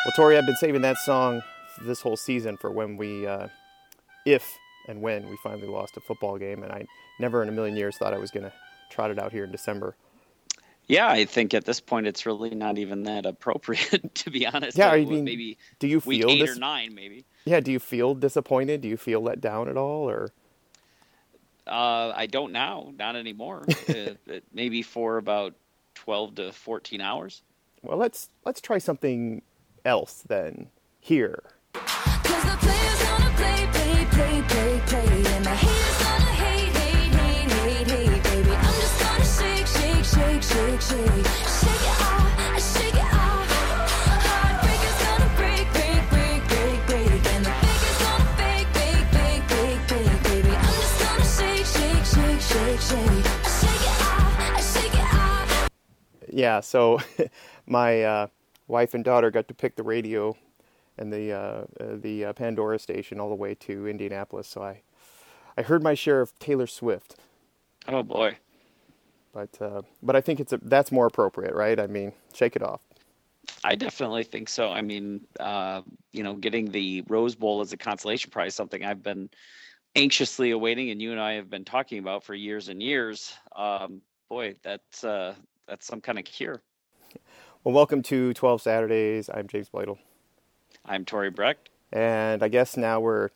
Well, Tori, I've been saving that song this whole season for when if and when we finally lost a football game, and I never in a million years thought I was going to trot it out here in December. Yeah, I think at this point it's really not even that appropriate, to be honest. Yeah, I mean, maybe do you week feel 8 or 9, maybe. Yeah, do you feel disappointed? Do you feel let down at all, or? I don't now, not anymore. Maybe for about 12 to 14 hours. Well, let's try something else then. Here. 'Cause the players gonna play, and the haters gonna hate, baby. I'm just gonna shake it off. Heartbreakers gonna break, and the fakers gonna fake, baby. I'm just gonna shake it off. Yeah, so my wife and daughter got to pick the radio and the Pandora station all the way to Indianapolis. So I heard my share of Taylor Swift. Oh boy! But I think that's more appropriate, right? I mean, shake it off. I definitely think so. I mean, getting the Rose Bowl as a consolation prize, something I've been anxiously awaiting, and you and I have been talking about for years and years. Boy, that's some kind of cure. Well, welcome to 12 Saturdays. I'm James Blytle. I'm Tori Brecht. And I guess now we're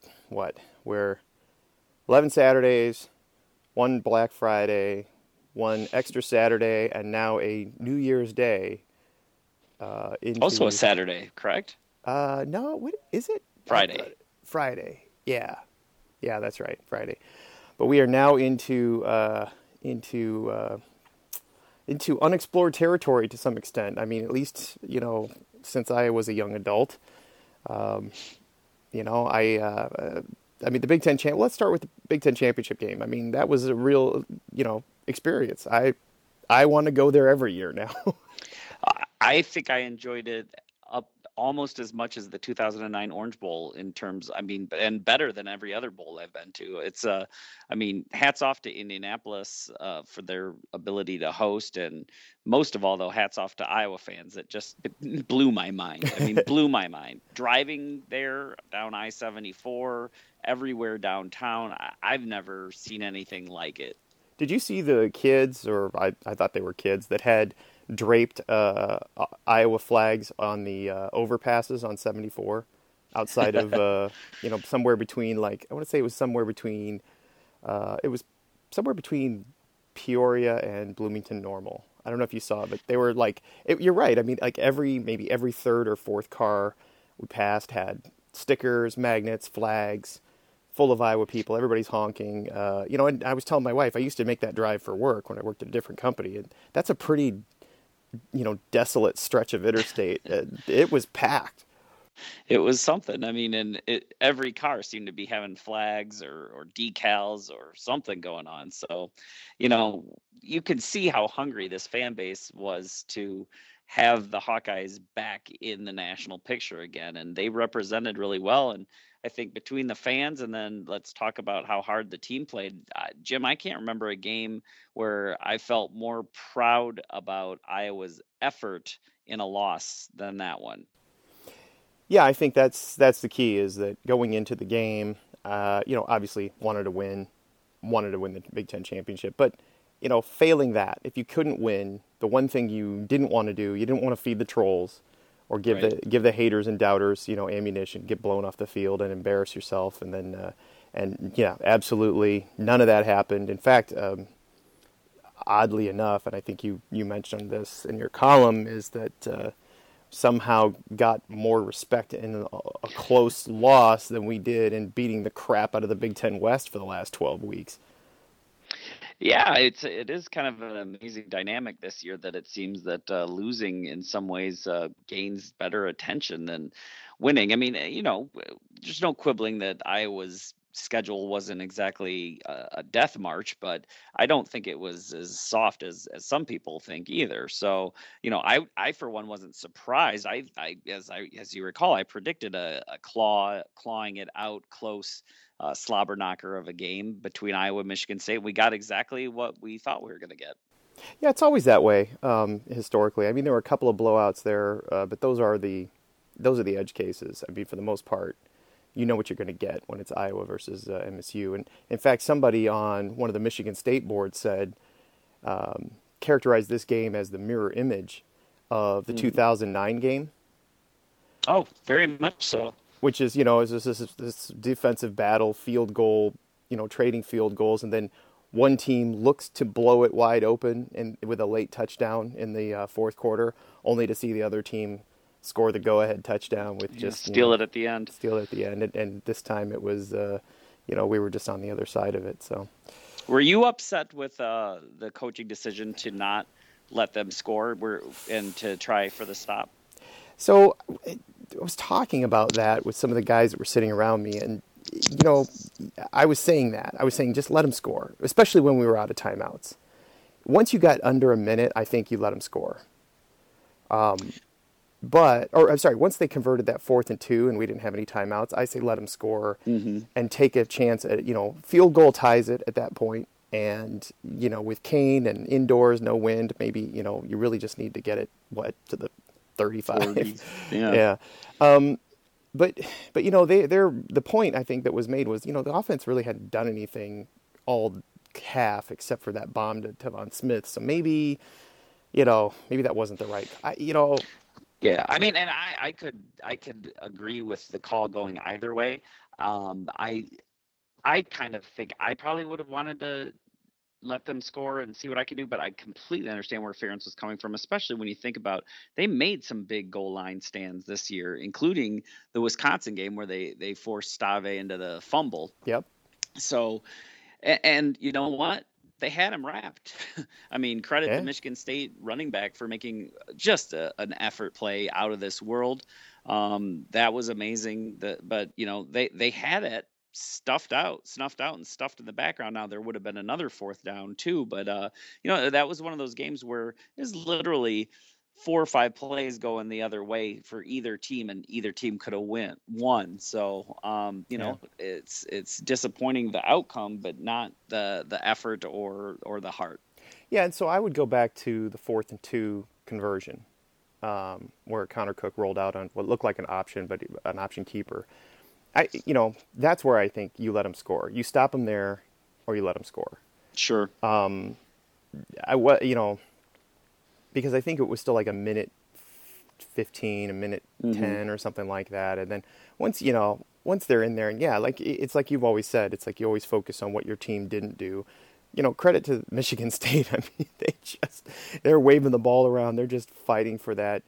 11 Saturdays, one Black Friday, one extra Saturday, and now a New Year's Day. Also a Saturday, correct? No, what is it? Friday. Friday. Yeah, that's right, Friday. But we are now into unexplored territory to some extent. I mean, at least, since I was a young adult. I mean, the Big Ten let's start with the Big Ten championship game. I mean, that was a real, experience. I want to go there every year now. I think I enjoyed it almost as much as the 2009 Orange Bowl in terms, and better than every other bowl I've been to. It's, hats off to Indianapolis for their ability to host, and most of all, though, hats off to Iowa fans. It blew my mind. Blew my mind. Driving there down I-74, everywhere downtown, I've never seen anything like it. Did you see the kids, or I thought they were kids, that had draped Iowa flags on the overpasses on 74 outside of somewhere between, like, I want to say it was somewhere between Peoria and Bloomington Normal. I don't know if you saw it, but they were like, you're right. I mean, like maybe every third or fourth car we passed had stickers, magnets, flags, full of Iowa people. Everybody's honking. And I was telling my wife, I used to make that drive for work when I worked at a different company, and that's a pretty desolate stretch of interstate. It was packed. It was something. Every car seemed to be having flags or decals or something going on. So, you could see how hungry this fan base was to have the Hawkeyes back in the national picture again. And they represented really well. And I think between the fans, and then let's talk about how hard the team played. Jim, I can't remember a game where I felt more proud about Iowa's effort in a loss than that one. Yeah, I think that's the key, is that going into the game, obviously wanted to win the Big Ten championship, but failing that, if you couldn't win, the one thing you didn't want to do, you didn't want to feed the trolls or give the haters and doubters, ammunition, get blown off the field and embarrass yourself, and then absolutely none of that happened. In fact, oddly enough, and I think you mentioned this in your column, is that somehow got more respect in a close loss than we did in beating the crap out of the Big Ten West for the last 12 weeks. Yeah, it is kind of an amazing dynamic this year, that it seems that losing in some ways gains better attention than winning. There's no quibbling that Iowa's schedule wasn't exactly a death march, but I don't think it was as soft as some people think either. So, I for one wasn't surprised. As you recall, I predicted a clawing it out close slobber knocker of a game between Iowa and Michigan State. We got exactly what we thought we were going to get. Yeah, it's always that way historically. There were a couple of blowouts there, but those are the those are the edge cases. I mean, for the most part, you know what you're going to get when it's Iowa versus MSU. And in fact, somebody on one of the Michigan State boards said, characterized this game as the mirror image of the 2009 game. Oh, very much so. Which is, is this defensive battle, field goal, trading field goals, and then one team looks to blow it wide open and with a late touchdown in the fourth quarter, only to see the other team score the go-ahead touchdown with just steal it at the end. Steal it at the end, and this time it was, we were just on the other side of it. So, were you upset with the coaching decision to not let them score and to try for the stop? So, I was talking about that with some of the guys that were sitting around me, and I was saying just let them score, especially when we were out of timeouts. Once you got under a minute, I think you let them score. Once they converted that 4th and 2 and we didn't have any timeouts, I say let them score and take a chance at, field goal ties it at that point. And, with Kane and indoors, no wind, maybe, you really just need to get it, to the 35. 40. Yeah. But the point I think that was made was, the offense really hadn't done anything all half except for that bomb to Tevon Smith. So maybe that wasn't the right, Yeah, I mean, and I could agree with the call going either way. I kind of think I probably would have wanted to let them score and see what I can do, but I completely understand where Ferentz was coming from, especially when you think about they made some big goal line stands this year, including the Wisconsin game where they forced Stave into the fumble. Yep. So, and you know what? They had him wrapped. I mean, credit to Michigan State running back for making just an effort play out of this world. That was amazing. But they had it snuffed out and stuffed in the background. Now there would have been another 4th down too, but that was one of those games where it's literally 4 or 5 plays going the other way for either team, and either team could have won. So it's disappointing the outcome, but not the effort or the heart. Yeah, and so I would go back to the 4th and 2 conversion, where Connor Cook rolled out on what looked like an option, but an option keeper. That's where I think you let them score. You stop them there, or you let them score. Sure. Because I think it was still like a minute 15, a minute 10 or something like that. And then once they're in there, and it's like you've always said, it's like you always focus on what your team didn't do. Credit to Michigan State. I mean, they're waving the ball around. They're just fighting for that,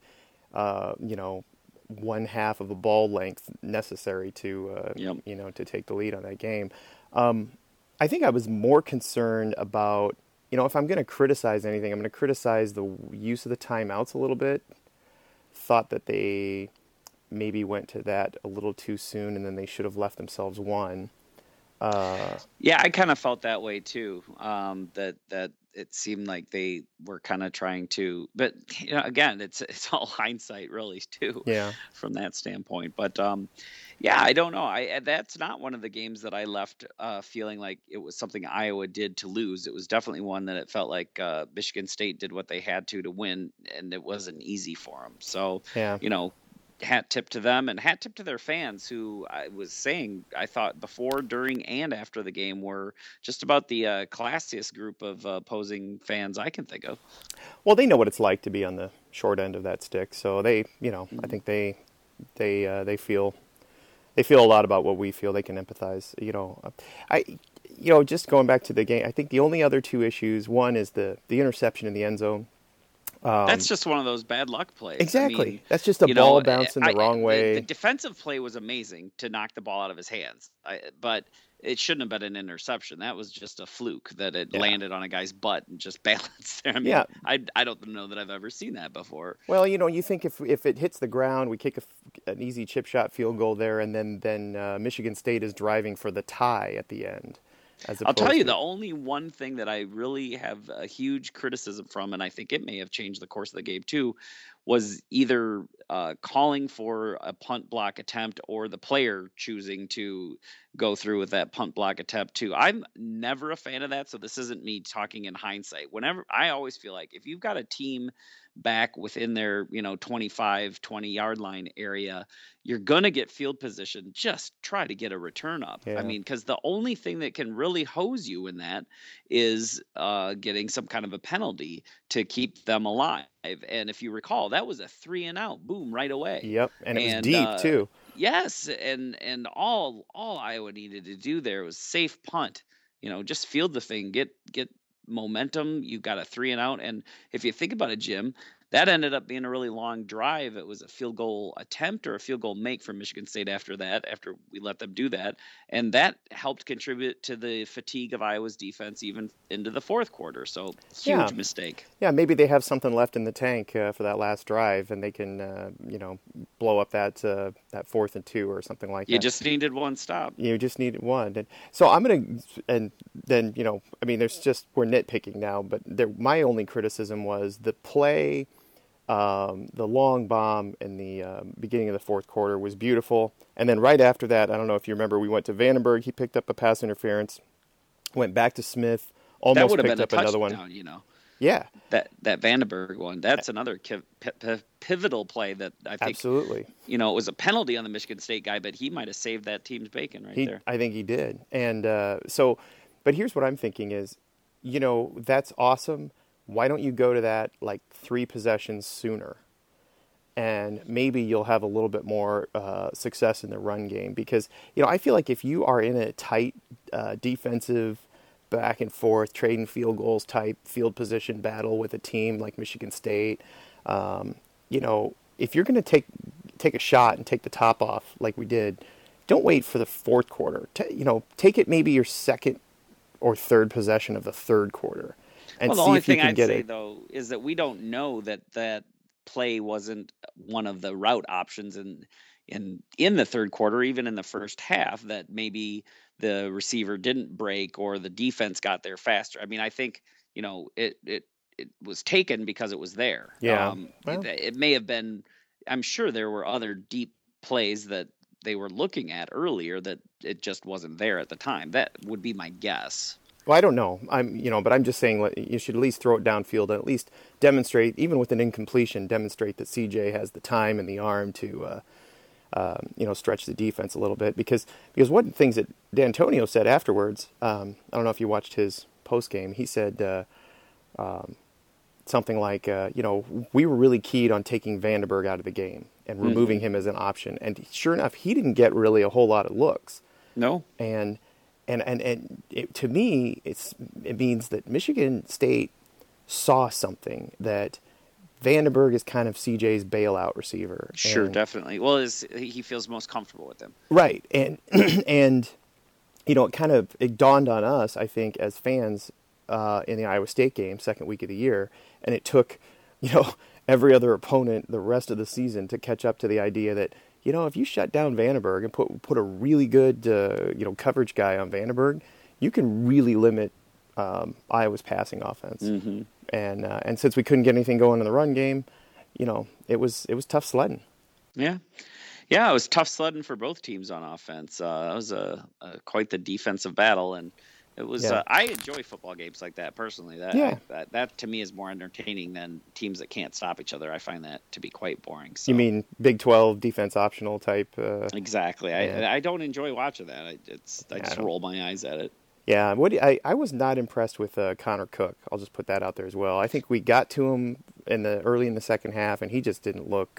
1/2 of a ball length necessary to, to take the lead on that game. I think I was more concerned about, if I'm going to criticize anything, I'm going to criticize the use of the timeouts a little bit. Thought that they maybe went to that a little too soon, and then they should have left themselves one. Yeah, I kind of felt that way too. That it seemed like they were kind of trying to, but again, it's all hindsight really too. Yeah. From that standpoint, but I don't know. That's not one of the games that I left feeling like it was something Iowa did to lose. It was definitely one that it felt like Michigan State did what they had to win, and it wasn't easy for them. So hat tip to them, and hat tip to their fans, who I was saying I thought before, during, and after the game were just about the classiest group of opposing fans I can think of. Well, they know what it's like to be on the short end of that stick, so they, I think they feel a lot about what we feel. They can empathize. Just going back to the game, I think the only other 2 issues, one is the interception in the end zone. That's just one of those bad luck plays. Exactly. I mean, that's just a ball bouncing the wrong way. The defensive play was amazing to knock the ball out of his hands, but it shouldn't have been an interception. That was just a fluke that it landed on a guy's butt and just balanced there. I mean, I don't know that I've ever seen that before. Well, you think if it hits the ground, we kick an easy chip shot field goal there, and then Michigan State is driving for the tie at the end. I'll tell you, the only one thing that I really have a huge criticism from, and I think it may have changed the course of the game too, was either calling for a punt block attempt or the player choosing to go through with that punt block attempt too. I'm never a fan of that, so this isn't me talking in hindsight. Whenever I always feel like if you've got a team back within their 25 20 yard line area, you're going to get field position. Just try to get a return up. Yeah. I mean, because the only thing that can really hose you in that is getting some kind of a penalty to keep them alive. And if you recall, that was a 3 and out, boom, right away. Yep, and it was deep too. Yes, and all Iowa needed to do there was safe punt. Just field the thing, get momentum. You got a 3 and out, and if you think about it, Jim, that ended up being a really long drive. It was a field goal attempt or a field goal make for Michigan State after we let them do that. And that helped contribute to the fatigue of Iowa's defense even into the fourth quarter. So huge mistake. Yeah, maybe they have something left in the tank for that last drive, and they can, blow up that 4th and 2 or something like that. You just needed one stop. You just needed one. And so I'm going to, and then, there's just, we're nitpicking now, but my only criticism was the play. The long bomb in the beginning of the fourth quarter was beautiful. And then right after that, I don't know if you remember, we went to Vandenberg. He picked up a pass interference, went back to Smith, almost picked up another one. Yeah. That Vandenberg one, that's another pivotal play that I think. Absolutely. It was a penalty on the Michigan State guy, but he might have saved that team's bacon there. I think he did. And but here's what I'm thinking is, that's awesome. Why don't you go to that like 3 possessions sooner? And maybe you'll have a little bit more success in the run game. Because, I feel like if you are in a tight defensive back and forth, trading field goals type field position battle with a team like Michigan State, if you're going to take a shot and take the top off like we did, don't wait for the fourth quarter. Take it maybe your second or third possession of the third quarter. And the only thing I'd say, though, is that we don't know that play wasn't one of the route options in the third quarter, even in the first half, that maybe the receiver didn't break or the defense got there faster. I mean, I think, it was taken because it was there. Yeah. It may have been, I'm sure there were other deep plays that they were looking at earlier that it just wasn't there at the time. That would be my guess. Well, I don't know. But I'm just saying you should at least throw it downfield and at least demonstrate, even with an incompletion, demonstrate that CJ has the time and the arm to, stretch the defense a little bit. Because one of the things that D'Antonio said afterwards, I don't know if you watched his post game. He said something like, we were really keyed on taking Vandenberg out of the game and removing him as an option. And sure enough, he didn't get really a whole lot of looks. No. And to me, it means that Michigan State saw something, that Vandenberg is kind of CJ's bailout receiver. Sure, definitely. Well, he feels most comfortable with him. Right, and it dawned on us, I think, as fans in the Iowa State game, second week of the year, and it took every other opponent the rest of the season to catch up to the idea that, if you shut down Vandenberg and put a really good, coverage guy on Vandenberg, you can really limit Iowa's passing offense. Mm-hmm. And since we couldn't get anything going in the run game, it was tough sledding. Yeah. Yeah, it was tough sledding for both teams on offense. It was quite the defensive battle, and it was. Yeah. I enjoy football games like that personally. That to me is more entertaining than teams that can't stop each other. I find that to be quite boring. So. You mean Big 12 defense optional type? Exactly. Yeah. I don't enjoy watching that. I just roll my eyes at it. Yeah, I was not impressed with Connor Cook. I'll just put that out there as well. I think we got to him early in the second half, and he just didn't look.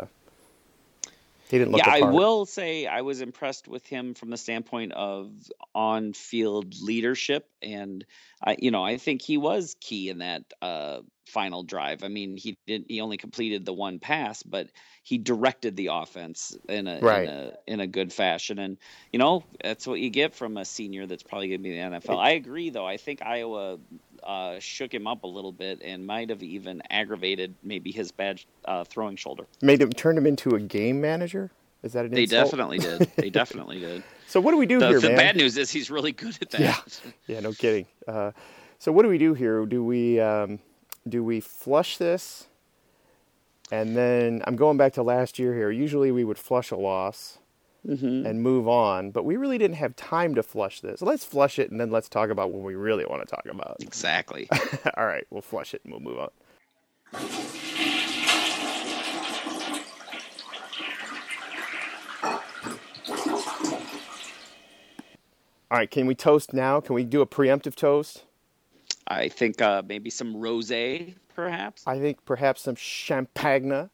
He didn't look. Yeah, apart. I will say I was impressed with him from the standpoint of on-field leadership, and I think he was key in that final drive. I mean, he only completed the one pass, but he directed the offense in a good fashion, and that's what you get from a senior that's probably going to be in the NFL. I agree, though. I think Iowa shook him up a little bit and might have even aggravated maybe his bad throwing shoulder. Turned him into a game manager? Is that an insult? They definitely did. So what do we do here, man? The bad news is he's really good at that. Yeah, no kidding. So what do we do here? Do we flush this And then I'm going back to last year here. Usually we would flush a loss and move on, but we really didn't have time to flush this. So let's flush it, and then let's talk about what we really want to talk about. Exactly. All right, we'll flush it and we'll move on. All right, can we toast now? Can we do a preemptive toast? I think maybe some rosé, perhaps. I think perhaps some champagne.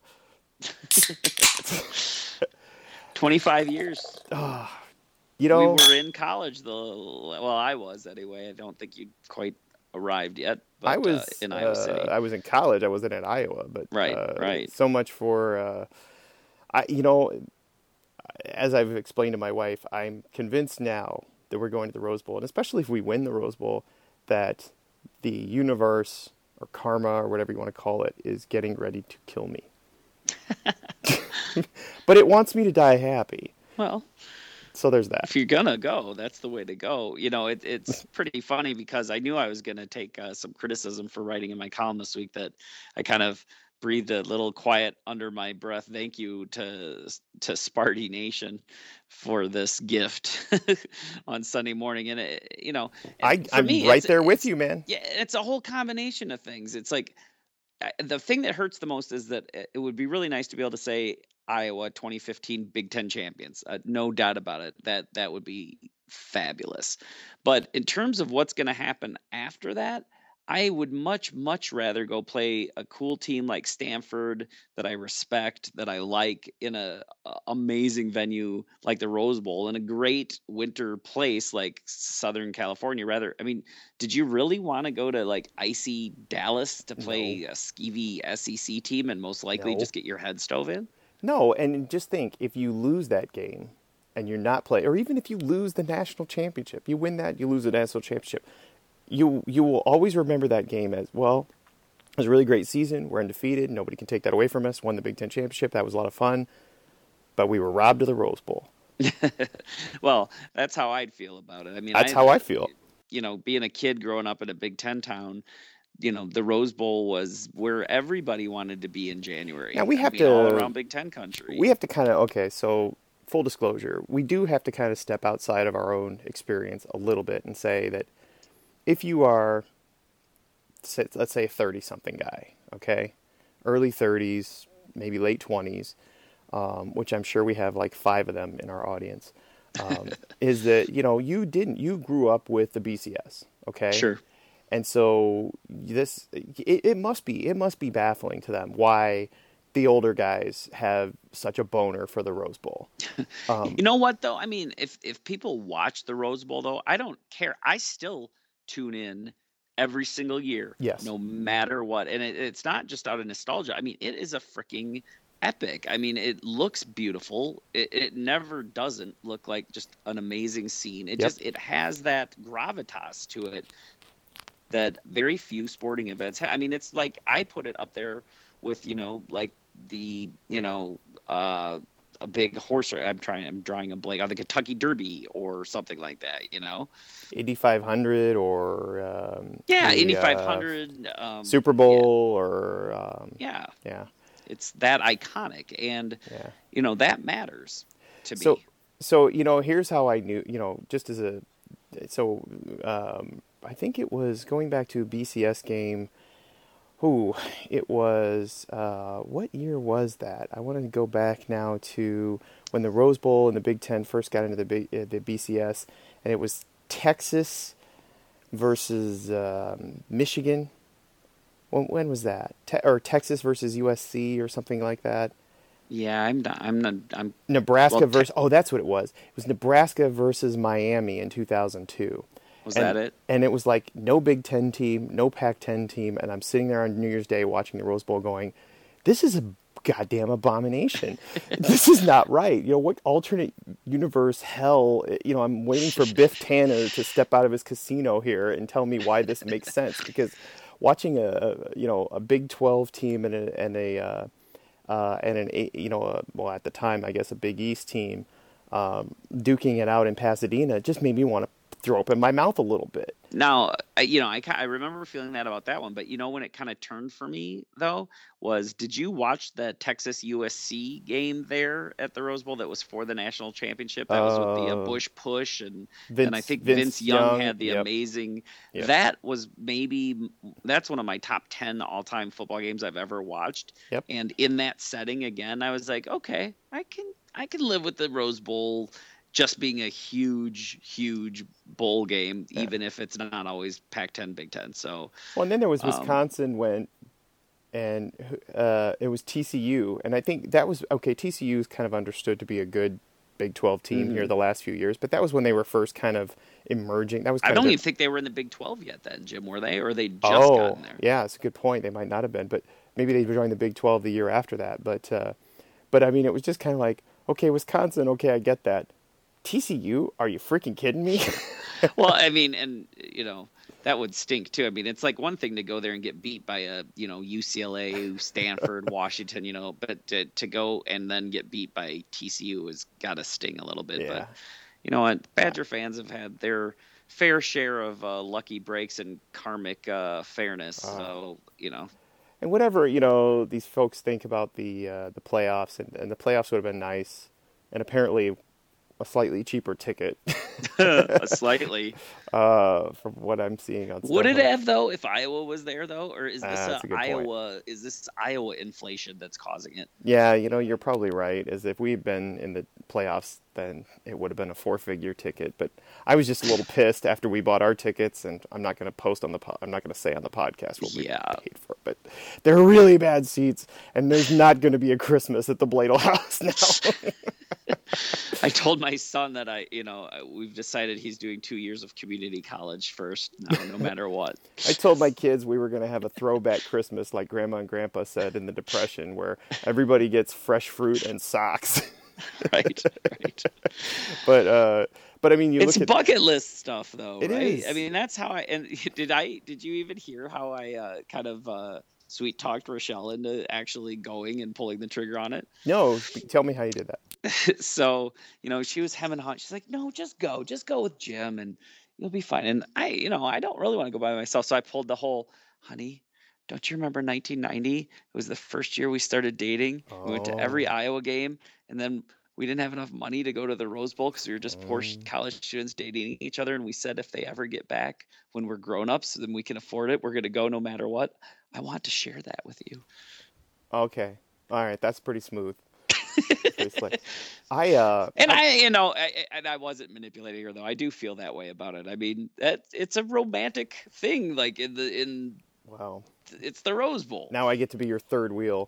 25 years. You know, We were in college, though. Well, I was anyway. I don't think you'd quite arrived yet. But, I was in Iowa City. I was in college. I wasn't at Iowa, but Right. So much for as I've explained to my wife, I'm convinced now that we're going to the Rose Bowl, and especially if we win the Rose Bowl, that the universe or karma or whatever you want to call it is getting ready to kill me. But it wants me to die happy. Well, So there's that. if you're gonna go, that's the way to go. It's pretty funny because I knew I was gonna take some criticism for writing in my column this week that I kind of breathed a little quiet under my breath. Thank you to Sparty Nation for this gift on Sunday morning, and I'm right there with you, man. Yeah, it's a whole combination of things. It's like the thing that hurts the most is that it would be really nice to be able to say Iowa 2015 Big Ten champions. No doubt about it. That would be fabulous. But in terms of what's going to happen after that, I would much, much rather go play a cool team like Stanford that I respect, that I like, in a amazing venue like the Rose Bowl, in a great winter place like Southern California. Rather, I mean, did you really want to go to like icy Dallas to play a skeevy SEC team and most likely No. just get your head stove in? No, and just think, if you lose that game and you're not playing, or even if you lose the national championship, you win that, you lose the national championship, you will always remember that game as, well, it was a really great season. We're undefeated. Nobody can take that away from us. Won the Big Ten championship. That was a lot of fun. But we were robbed of the Rose Bowl. Well, that's how I'd feel about it. I mean, That's how I feel. Being a kid growing up in a Big Ten town, the Rose Bowl was where everybody wanted to be in January. Now, we have all to- around Big Ten country. We have to kind of, okay, so full disclosure, we do have to kind of step outside of our own experience a little bit and say that if you are, let's say, a 30-something guy, okay, early 30s, maybe late 20s, which I'm sure we have like 5 of them in our audience, is that, you grew up with the BCS, okay? Sure. And so it must be baffling to them why the older guys have such a boner for the Rose Bowl. You know what though? I mean, if people watch the Rose Bowl though, I don't care. I still tune in every single year, Yes. no matter what. And it's not just out of nostalgia. I mean, it is a freaking epic. I mean, it looks beautiful. It never doesn't look like just an amazing scene. It has that gravitas to it that very few sporting events have. I mean, it's like, I put it up there with, like the, a big horse. I'm drawing a blank on the Kentucky Derby or something like that, 8,500 or Yeah, the, Indy 500. Super Bowl or Yeah, yeah. it's that iconic, and Yeah. that matters to me. So here's how I knew. Just as I think it was going back to a BCS game. It was, what year was that? I want to go back now to when the Rose Bowl and the Big Ten first got into the BCS, and it was Texas versus Michigan. When was that? Or Texas versus USC or something like that? Yeah, I'm Nebraska well, versus, that's what it was. It was Nebraska versus Miami in 2002. Was that it? And it was like no Big Ten team, no Pac-10 team, and I'm sitting there on New Year's Day watching the Rose Bowl going, this is a goddamn abomination. This is not right. What alternate universe hell, I'm waiting for Biff Tanner to step out of his casino here and tell me why this makes sense, because watching a Big 12 team and at the time, I guess, a Big East team duking it out in Pasadena just made me want to throw up in my mouth a little bit. Now, I remember feeling that about that one, but when it kind of turned for me though was, did you watch the Texas USC game there at the Rose Bowl that was for the national championship? That was with the Bush push, and I think Vince Young had the yep. amazing. Yep. That's one of my top 10 all-time football games I've ever watched. Yep. And in that setting again, I was like, okay, I can live with the Rose Bowl just being a huge bowl game, even if it's not always Pac-10, Big Ten. So, well, and then there was Wisconsin went, and it was TCU, and I think that was okay. TCU is kind of understood to be a good Big 12 team here the last few years, but that was when they were first kind of emerging. That was I don't even think they were in the Big 12 yet then, Jim, were they? Or they just gotten there? Yeah, it's a good point. They might not have been, but maybe they joined the Big 12 the year after that. But I mean, it was just kind of like, okay, Wisconsin, okay, I get that. TCU? Are you freaking kidding me? Well, I mean, and that would stink too. I mean, it's like one thing to go there and get beat by a UCLA, Stanford, Washington, but to go and then get beat by TCU has got to sting a little bit. Yeah. But you know what, Badger fans have had their fair share of lucky breaks and karmic fairness. So And whatever these folks think about the playoffs, and the playoffs would have been nice, and apparently a slightly cheaper ticket. Slightly. From what I'm seeing on. Would it have though if Iowa was there though, or is this that's a good Iowa? point. Is this Iowa inflation that's causing it? Yeah, you're probably right. As if we'd been in the playoffs, then it would have been a 4-figure ticket. But I was just a little pissed after we bought our tickets, and I'm not going to post on I'm not going to say on the podcast what we paid for. But they're really bad seats, and there's not going to be a Christmas at the Bladel House now. I told my son that we've decided he's doing 2 years of community college first now, no matter what. I told my kids we were going to have a throwback Christmas like Grandma and Grandpa said in the Depression, where everybody gets fresh fruit and socks. Right. But I mean, it's bucket list stuff, though. It right? is. I mean, that's how did you even hear how I kind of sweet talked Rochelle into actually going and pulling the trigger on it? No, tell me how you did that. So, she was hemming and hawing. She's like, no, just go with Jim and you'll be fine. And I don't really want to go by myself. So I pulled the whole, honey, don't you remember 1990? It was the first year we started dating. We went to every Iowa game, and then we didn't have enough money to go to the Rose Bowl because we were just poor college students dating each other. And we said, if they ever get back when we're grown-ups, then we can afford it. We're going to go no matter what. I want to share that with you. Okay. All right. That's pretty smooth. I wasn't manipulating her though. I do feel that way about it. I mean, it's a romantic thing. Like wow, it's the Rose Bowl. Now I get to be your third wheel.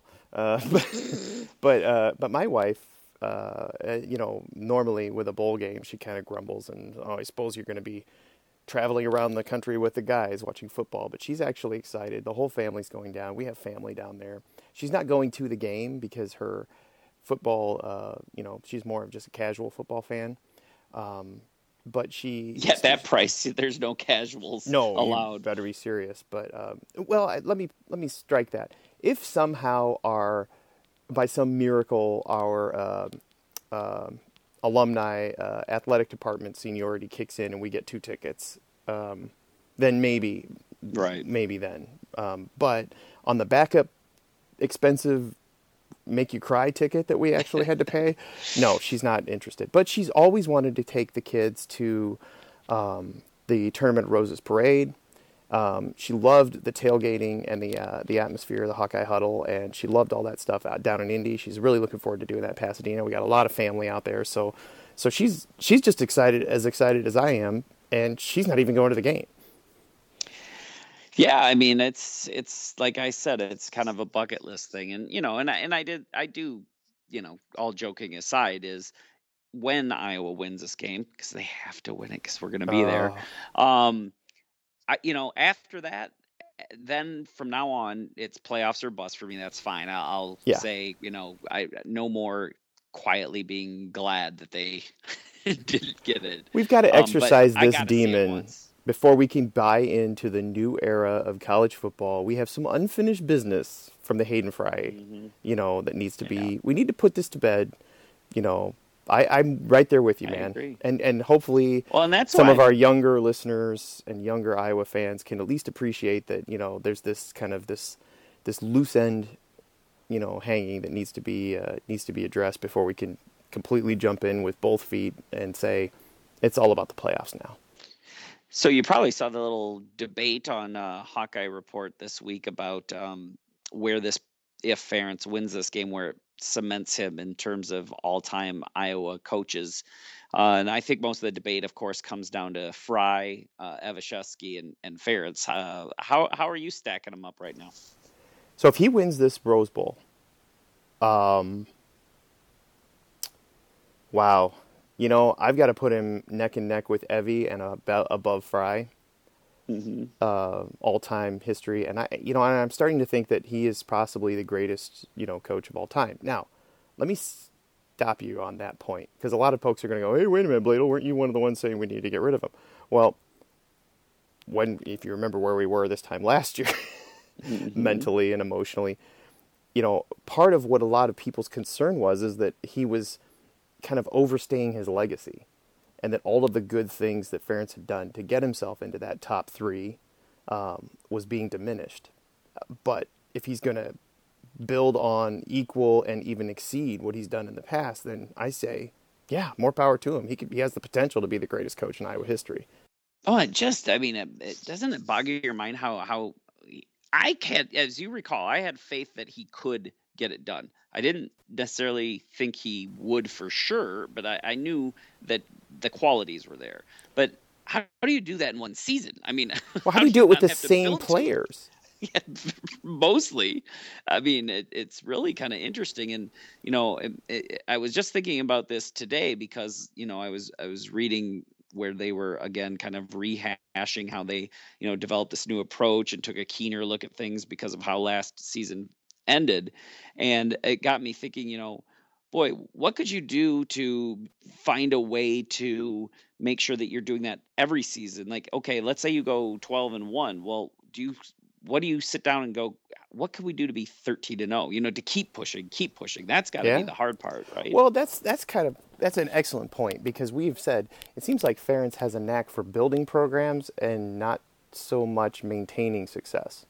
But my wife, normally with a bowl game, she kind of grumbles and, I suppose you're going to be traveling around the country with the guys watching football. But she's actually excited. The whole family's going down. We have family down there. She's not going to the game because her football, she's more of just a casual football fan. But that price, there's no casuals allowed. You better be serious. But let me strike that. If somehow by some miracle our alumni athletic department seniority kicks in and we get 2 tickets, then maybe then. But on the backup expensive make you cry ticket that we actually had to pay, no, she's not interested. But she's always wanted to take the kids to the Tournament of Roses parade. She loved the tailgating and the atmosphere, the Hawkeye huddle, and she loved all that stuff out down in Indy. She's really looking forward to doing that in Pasadena. We got a lot of family out there, so she's just excited as I am, and she's not even going to the game. Yeah, I mean, it's like I said, it's kind of a bucket list thing, and I do, all joking aside, is when Iowa wins this game, because they have to win it because we're going to be there. After that, then from now on, it's playoffs or bust for me. That's fine. I'll say, I no more quietly being glad that they didn't get it. We've got to exercise this demon. Before we can buy into the new era of college football. We have some unfinished business from the Hayden Fry, that needs to be. We need to put this to bed, I'm right there with you, I man. agree. And hopefully Well, and that's some of why. our younger listeners and younger Iowa fans can at least appreciate that, there's this kind of this loose end, hanging that needs to be addressed before we can completely jump in with both feet and say it's all about the playoffs now. So you probably saw the little debate on Hawkeye Report this week about where this, if Ferentz wins this game, where it cements him in terms of all-time Iowa coaches. And I think most of the debate, of course, comes down to Fry, Evashevsky, and Ferentz. How are you stacking them up right now? So if he wins this Rose Bowl, wow. I've got to put him neck and neck with Evie and above Fry, Mm-hmm. all-time history. And I'm starting to think that he is possibly the greatest, coach of all time. Now, let me stop you on that point, because a lot of folks are going to go, hey, wait a minute, Bladel, weren't you one of the ones saying we need to get rid of him? Well, if you remember where we were this time last year, Mm-hmm. mentally and emotionally, part of what a lot of people's concern is that he was kind of overstaying his legacy, and that all of the good things that Ferentz had done to get himself into that top three was being diminished. But if he's going to build on, equal, and even exceed what he's done in the past, then I say, yeah, more power to him. He has the potential to be the greatest coach in Iowa history. Oh, it doesn't it boggle your mind how I can't, as you recall, I had faith that he could get it done. I didn't necessarily think he would for sure, but I knew that the qualities were there. But how do you do that in one season? I mean, Well, how do you do it with not the have to same build to it? players? Yeah, mostly. I mean, it's really kind of interesting, and I was just thinking about this today because I was reading where they were again kind of rehashing how they developed this new approach and took a keener look at things because of how last season ended, and it got me thinking. Boy, what could you do to find a way to make sure that you're doing that every season? Like, okay, let's say you go 12-1. Well, what do you sit down and go, what can we do to be 13-0? To keep pushing. That's got to be Yeah. the hard part, right? Well, that's an excellent point, because we've said it seems like Ferentz has a knack for building programs and not so much maintaining success.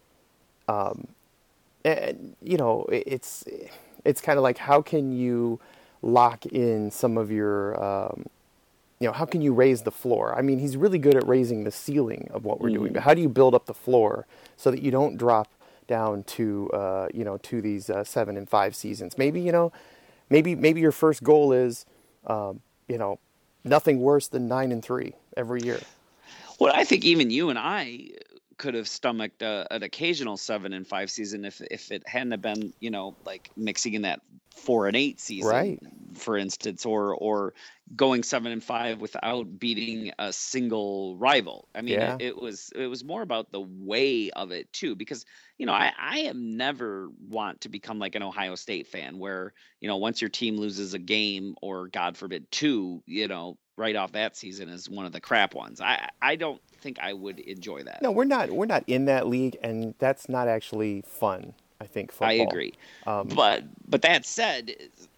And it's kind of like, how can you lock in some of your how can you raise the floor? I mean, he's really good at raising the ceiling of what we're doing, but how do you build up the floor so that you don't drop down to to these 7-5 seasons? Maybe your first goal is nothing worse than 9-3 every year. Well, I think even you and I could have stomached an occasional 7-5 season if it hadn't have been like mixing in that 4-8 season, Right. for instance, or going 7-5 without beating a single rival. I mean, Yeah. it was more about the way of it too, because I am never want to become like an Ohio State fan where once your team loses a game, or God forbid two, right off that season is one of the crap ones. I don't think I would enjoy that. No, we're not in that league, and that's not actually fun. I think football. I agree. But that said,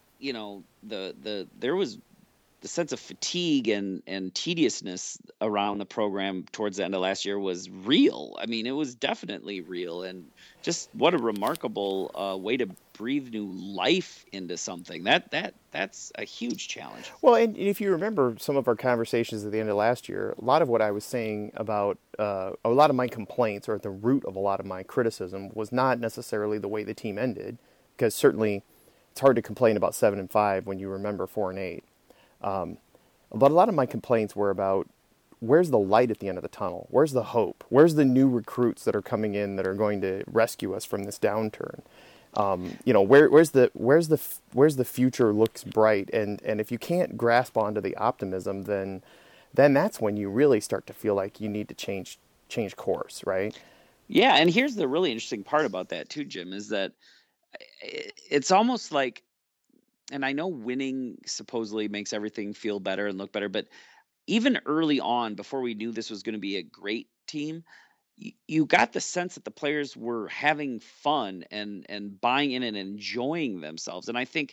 there was the sense of fatigue and tediousness around the program towards the end of last year was real. I mean, it was definitely real, and just what a remarkable way to breathe new life into something. That's a huge challenge. Well, and if you remember some of our conversations at the end of last year, a lot of what I was saying about a lot of my complaints, or at the root of a lot of my criticism, was not necessarily the way the team ended, because certainly it's hard to complain about 7-5 when you remember 4-8. But a lot of my complaints were about, where's the light at the end of the tunnel? Where's the hope? Where's the new recruits that are coming in that are going to rescue us from this downturn? Where's the future looks bright, and if you can't grasp onto the optimism, then that's when you really start to feel like you need to change course, right? Yeah, and here's the really interesting part about that too, Jim, is that it's almost like, and I know winning supposedly makes everything feel better and look better, but even early on, before we knew this was going to be a great team, you got the sense that the players were having fun and buying in and enjoying themselves. And I think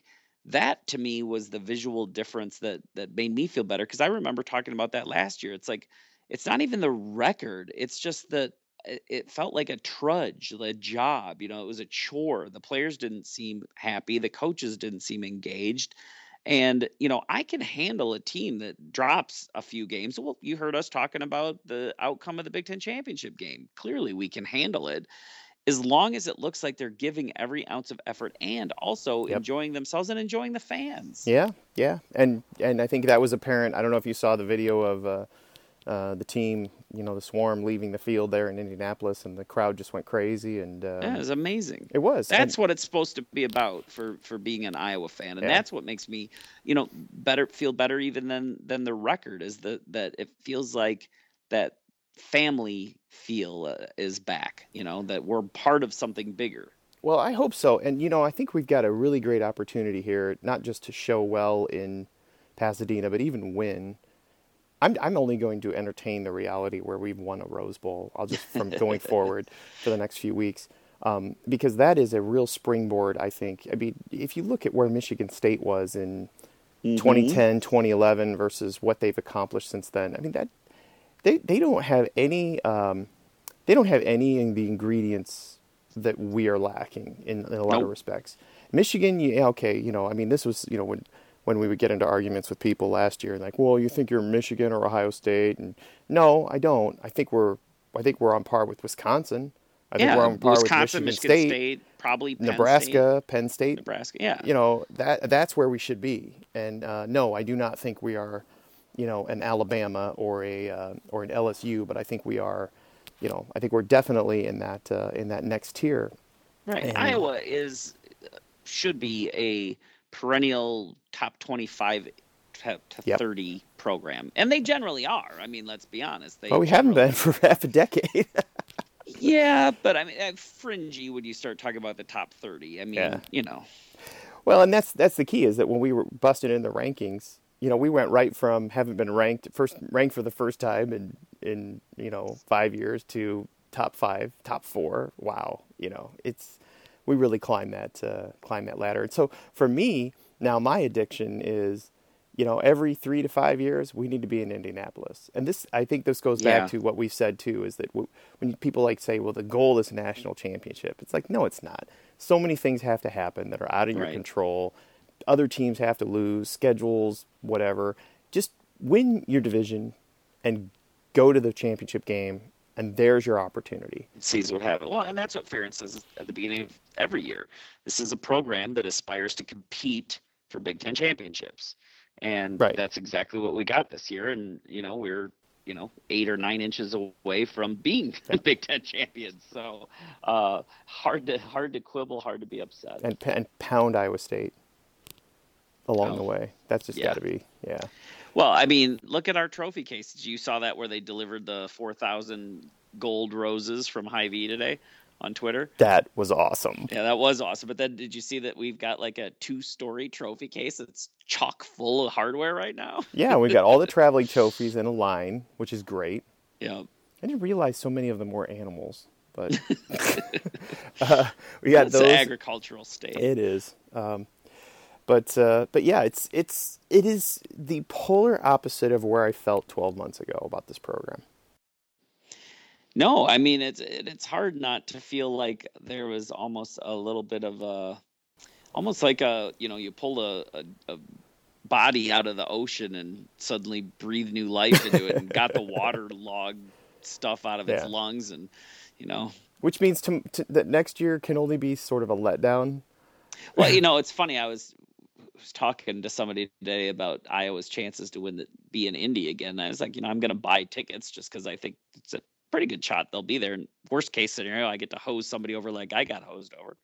that to me was the visual difference that made me feel better, because I remember talking about that last year. It's like it's not even the record. It's just that it felt like a trudge, a job. It was a chore. The players didn't seem happy. The coaches didn't seem engaged. And, I can handle a team that drops a few games. Well, you heard us talking about the outcome of the Big Ten championship game. Clearly, we can handle it as long as it looks like they're giving every ounce of effort and also Yep. enjoying themselves and enjoying the fans. Yeah, yeah, and I think that was apparent. I don't know if you saw the video of the team, the Swarm leaving the field there in Indianapolis, and the crowd just went crazy. And Yeah, it was amazing. it was. That's what it's supposed to be about for being an Iowa fan, and Yeah. that's what makes me, feel better even than the record, is that it feels like that family feel is back. That we're part of something bigger. Well, I hope so. And, I think we've got a really great opportunity here, not just to show well in Pasadena, but even win. I'm only going to entertain the reality where we've won a Rose Bowl. I'll just from going forward for the next few weeks, because that is a real springboard, I think. I mean, if you look at where Michigan State was in 2010, 2011 versus what they've accomplished since then, I mean, that they don't have any of the ingredients that we are lacking in a lot of Nope. respects. Michigan, okay, I mean, this was, when we would get into arguments with people last year, like, well, you think you're Michigan or Ohio State? And no, I don't. I think we're on par with Wisconsin. I think we're on par Wisconsin, with Michigan State, probably Penn Nebraska, State, Penn State. Nebraska. Yeah. That's where we should be. And no, I do not think we are, an Alabama or an LSU, but I think we are, I think we're definitely in that next tier. Right. And Iowa should be a perennial top 25 to Yep. 30 program. And they generally are. I mean, let's be honest. Well, we haven't been for half a decade. Yeah, but I mean, fringy when you start talking about the top 30. I mean, Yeah. Well, and that's the key, is that when we were busted in the rankings, we went right from haven't been ranked for the first time in 5 years to top 5, top 4. Wow, we really climbed that ladder. And so for me now, my addiction is, every 3 to 5 years we need to be in Indianapolis. And I think this goes back to what we've said too, is that when people say, well, the goal is national championship, it's like, no, it's not. So many things have to happen that are out of your Right. control. Other teams have to lose, schedules, whatever. Just win your division and go to the championship game, and there's your opportunity. Sees what happens. Well, and that's what Ferentz says at the beginning of every year. This is a program that aspires to compete for Big Ten championships. And Right. that's exactly what we got this year. And, we're, 8 or 9 inches away from being Big Ten champions. So hard to quibble, hard to be upset. And pound Iowa State along Oh, the way. That's just yeah. got to be, yeah. Well, I mean, look at our trophy cases. You saw that where they delivered the 4,000 gold roses from Hy-Vee today on Twitter. That was awesome. Yeah, that was awesome. But then did you see that we've got like a 2-story trophy case that's chock full of hardware right now? Yeah, we've got all the traveling trophies in a line, which is great. Yeah. I didn't realize so many of them were animals, but we got It's those. an agricultural state. It is. But yeah, it is the polar opposite of where I felt 12 months ago about this program. No, I mean it's hard not to feel like there was almost a little bit of almost like you pulled a body out of the ocean and suddenly breathed new life into it and got the waterlogged stuff out of its Yeah. lungs, and Which means that next year can only be sort of a letdown. Well, it's funny. I was talking to somebody today about Iowa's chances to be in Indy again. I was like, I'm going to buy tickets just because I think it's a pretty good shot they'll be there. And worst case scenario, I get to hose somebody over like I got hosed over.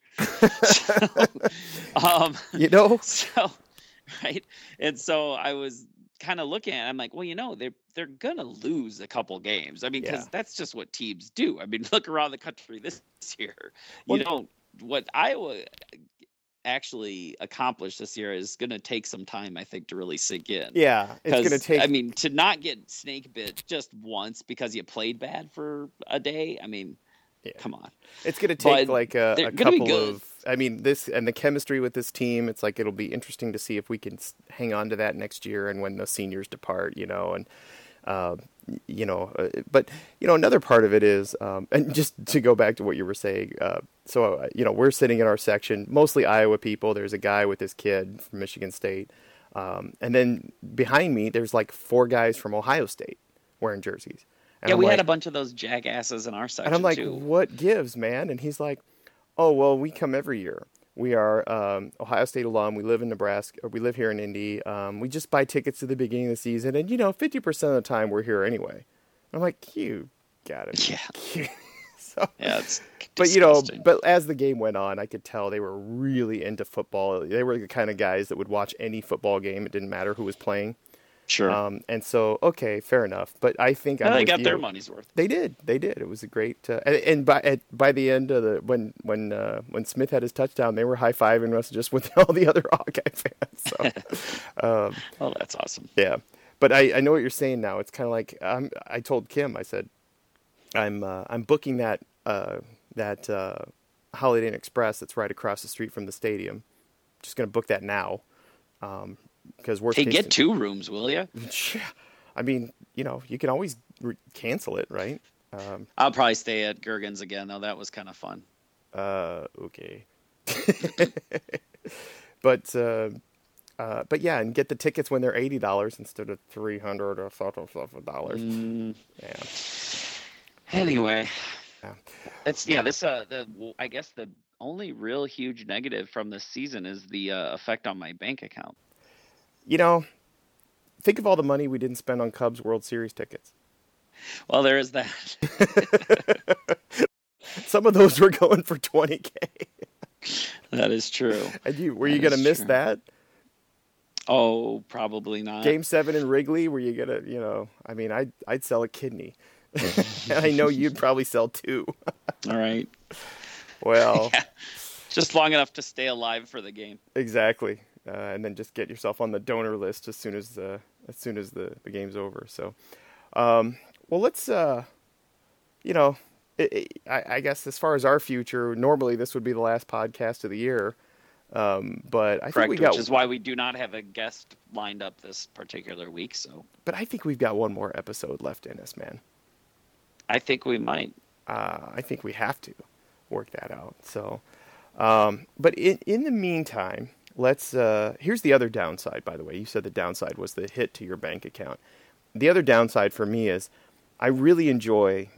So, right. And so I was kind of looking at it, I'm like, well, they're going to lose a couple games. I mean, because that's just what teams do. I mean, look around the country this year. What Iowa actually accomplished this year is going to take some time, I think, to really sink in. Yeah, it's going to take. I mean, to not get snake bit just once because you played bad for a day. I mean, Yeah. Come on. It's going to take But like a they're gonna be couple good. of. I mean, this and the chemistry with this team. It's like it'll be interesting to see if we can hang on to that next year and when the seniors depart. And uh, but another part of it is, and just to go back to what you were saying. We're sitting in our section, mostly Iowa people. There's a guy with his kid from Michigan State, and then behind me, there's like 4 guys from Ohio State wearing jerseys. And Yeah, I'm we had like, a bunch of those jackasses in our and section I'm like, too. what gives, man? And he's like, oh, well, we come every year. We are Ohio State alum. We live in Nebraska. Or we live here in Indy. We just buy tickets to the beginning of the season. And, 50% of the time we're here anyway. I'm like, you got it. Yeah. So, Yeah, it's but, disgusting. but as the game went on, I could tell they were really into football. They were the kind of guys that would watch any football game. It didn't matter who was playing. Sure. And so, okay, fair enough. But I think Well, I'm they with got you. their money's worth. They did. It was a great. And by the end of the when Smith had his touchdown, they were high fiving us just with all the other Hawkeye fans. So, Oh, that's awesome. yeah. But I know what you're saying now. It's kind of like I told Kim. I said I'm booking that Holiday Inn Express that's right across the street from the stadium. Just gonna book that now. Because worst Hey, case, get 2 rooms, will you? I mean, you can always cancel it, right? I'll probably stay at Gergen's again, though. That was kind of fun. Okay. But yeah, and get the tickets when they're $80 instead of $300 or something dollars. Yeah. Anyway, Yeah. I guess the only real huge negative from this season is the effect on my bank account. Think of all the money we didn't spend on Cubs World Series tickets. Well, there is that. Some of those were going for $20K. That is true. And were you That going to is miss true. that? Oh, probably not. Game 7 in Wrigley, were you going to, I mean, I'd sell a kidney. And I know you'd probably sell 2. All right. Well, Yeah. Just long enough to stay alive for the game. exactly. And then just get yourself on the donor list as soon as the game's over. So, well, let's, I guess as far as our future, normally this would be the last podcast of the year. But I think Correct, we got, which is why we do not have a guest lined up this particular week. So but I think we've got one more episode left in us, man. I think we might. I think we have to work that out. So, but in the meantime, let's. Here's the other downside. By the way, you said the downside was the hit to your bank account. The other downside for me is I really enjoy,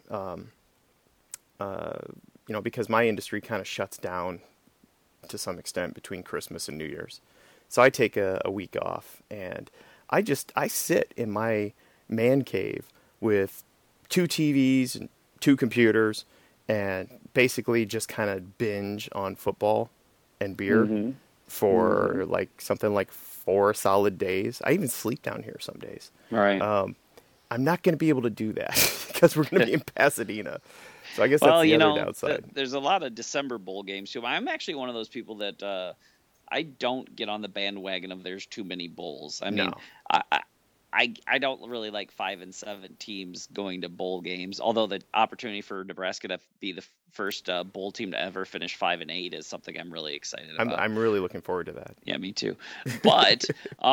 because my industry kind of shuts down to some extent between Christmas and New Year's. So I take a week off and I sit in my man cave with 2 TVs and 2 computers and basically just kind of binge on football and beer for like something like 4 solid days. I even sleep down here some days. All right. I'm not going to be able to do that because we're going to be in Pasadena. So I guess Well, that's the you other know, downside. there's a lot of December bowl games too. I'm actually one of those people that I don't get on the bandwagon of there's too many bowls. I mean, No. I don't really like 5 and 7 teams going to bowl games. Although the opportunity for Nebraska to be the first bowl team to ever finish 5 and 8 is something I'm really excited about. I'm really looking forward to that. Yeah, me too. But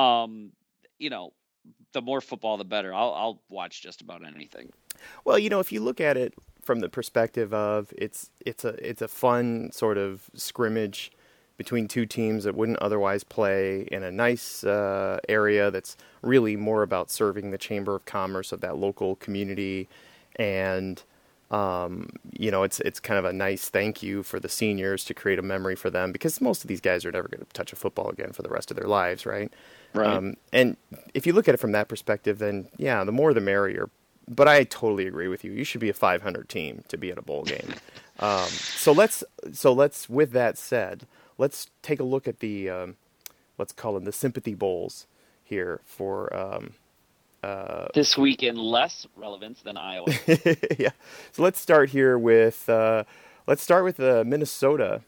the more football, the better. I'll watch just about anything. Well, if you look at it from the perspective of it's a fun sort of scrimmage between 2 teams that wouldn't otherwise play in a nice area that's really more about serving the Chamber of Commerce of that local community, and it's kind of a nice thank you for the seniors to create a memory for them because most of these guys are never going to touch a football again for the rest of their lives, right? Right. And if you look at it from that perspective, then yeah, the more the merrier. But I totally agree with you. You should be a 500 team to be at a bowl game. So let's. With that said, let's take a look at the let's call them the sympathy bowls here for. This week in less relevance than Iowa. Yeah. So let's start here with Minnesota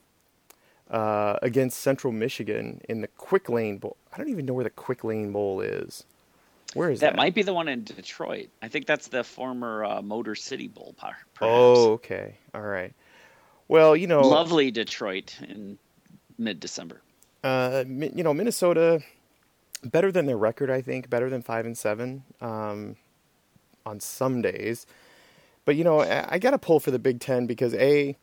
against Central Michigan in the Quick Lane Bowl. I don't even know where the Quick Lane Bowl is. Where is That that? might be the one in Detroit. I think that's the former Motor City Bowl, perhaps. Oh, okay. All right. Well, Lovely Detroit in mid-December. Minnesota better than their record, I think, better than 5-7 on some days. But I got to pull for the Big Ten because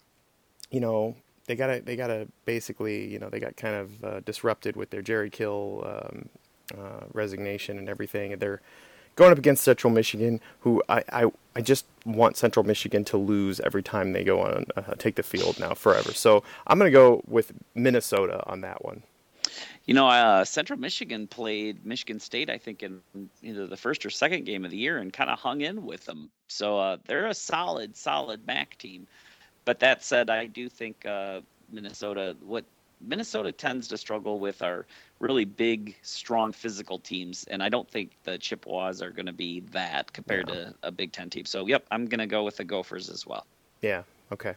they gotta basically they got kind of disrupted with their Jerry Kill resignation and everything, and they're going up against Central Michigan, who I just want Central Michigan to lose every time they go on take the field now forever. So I'm gonna go with Minnesota on that one. Central Michigan played Michigan State, I think, in either the first or second game of the year and kind of hung in with them. So they're a solid MAC team. But that said, I do think what Minnesota tends to struggle with are really big, strong physical teams. And I don't think the Chippewas are going to be that compared to a Big Ten team. So, yep, I'm going to go with the Gophers as well. Yeah, okay.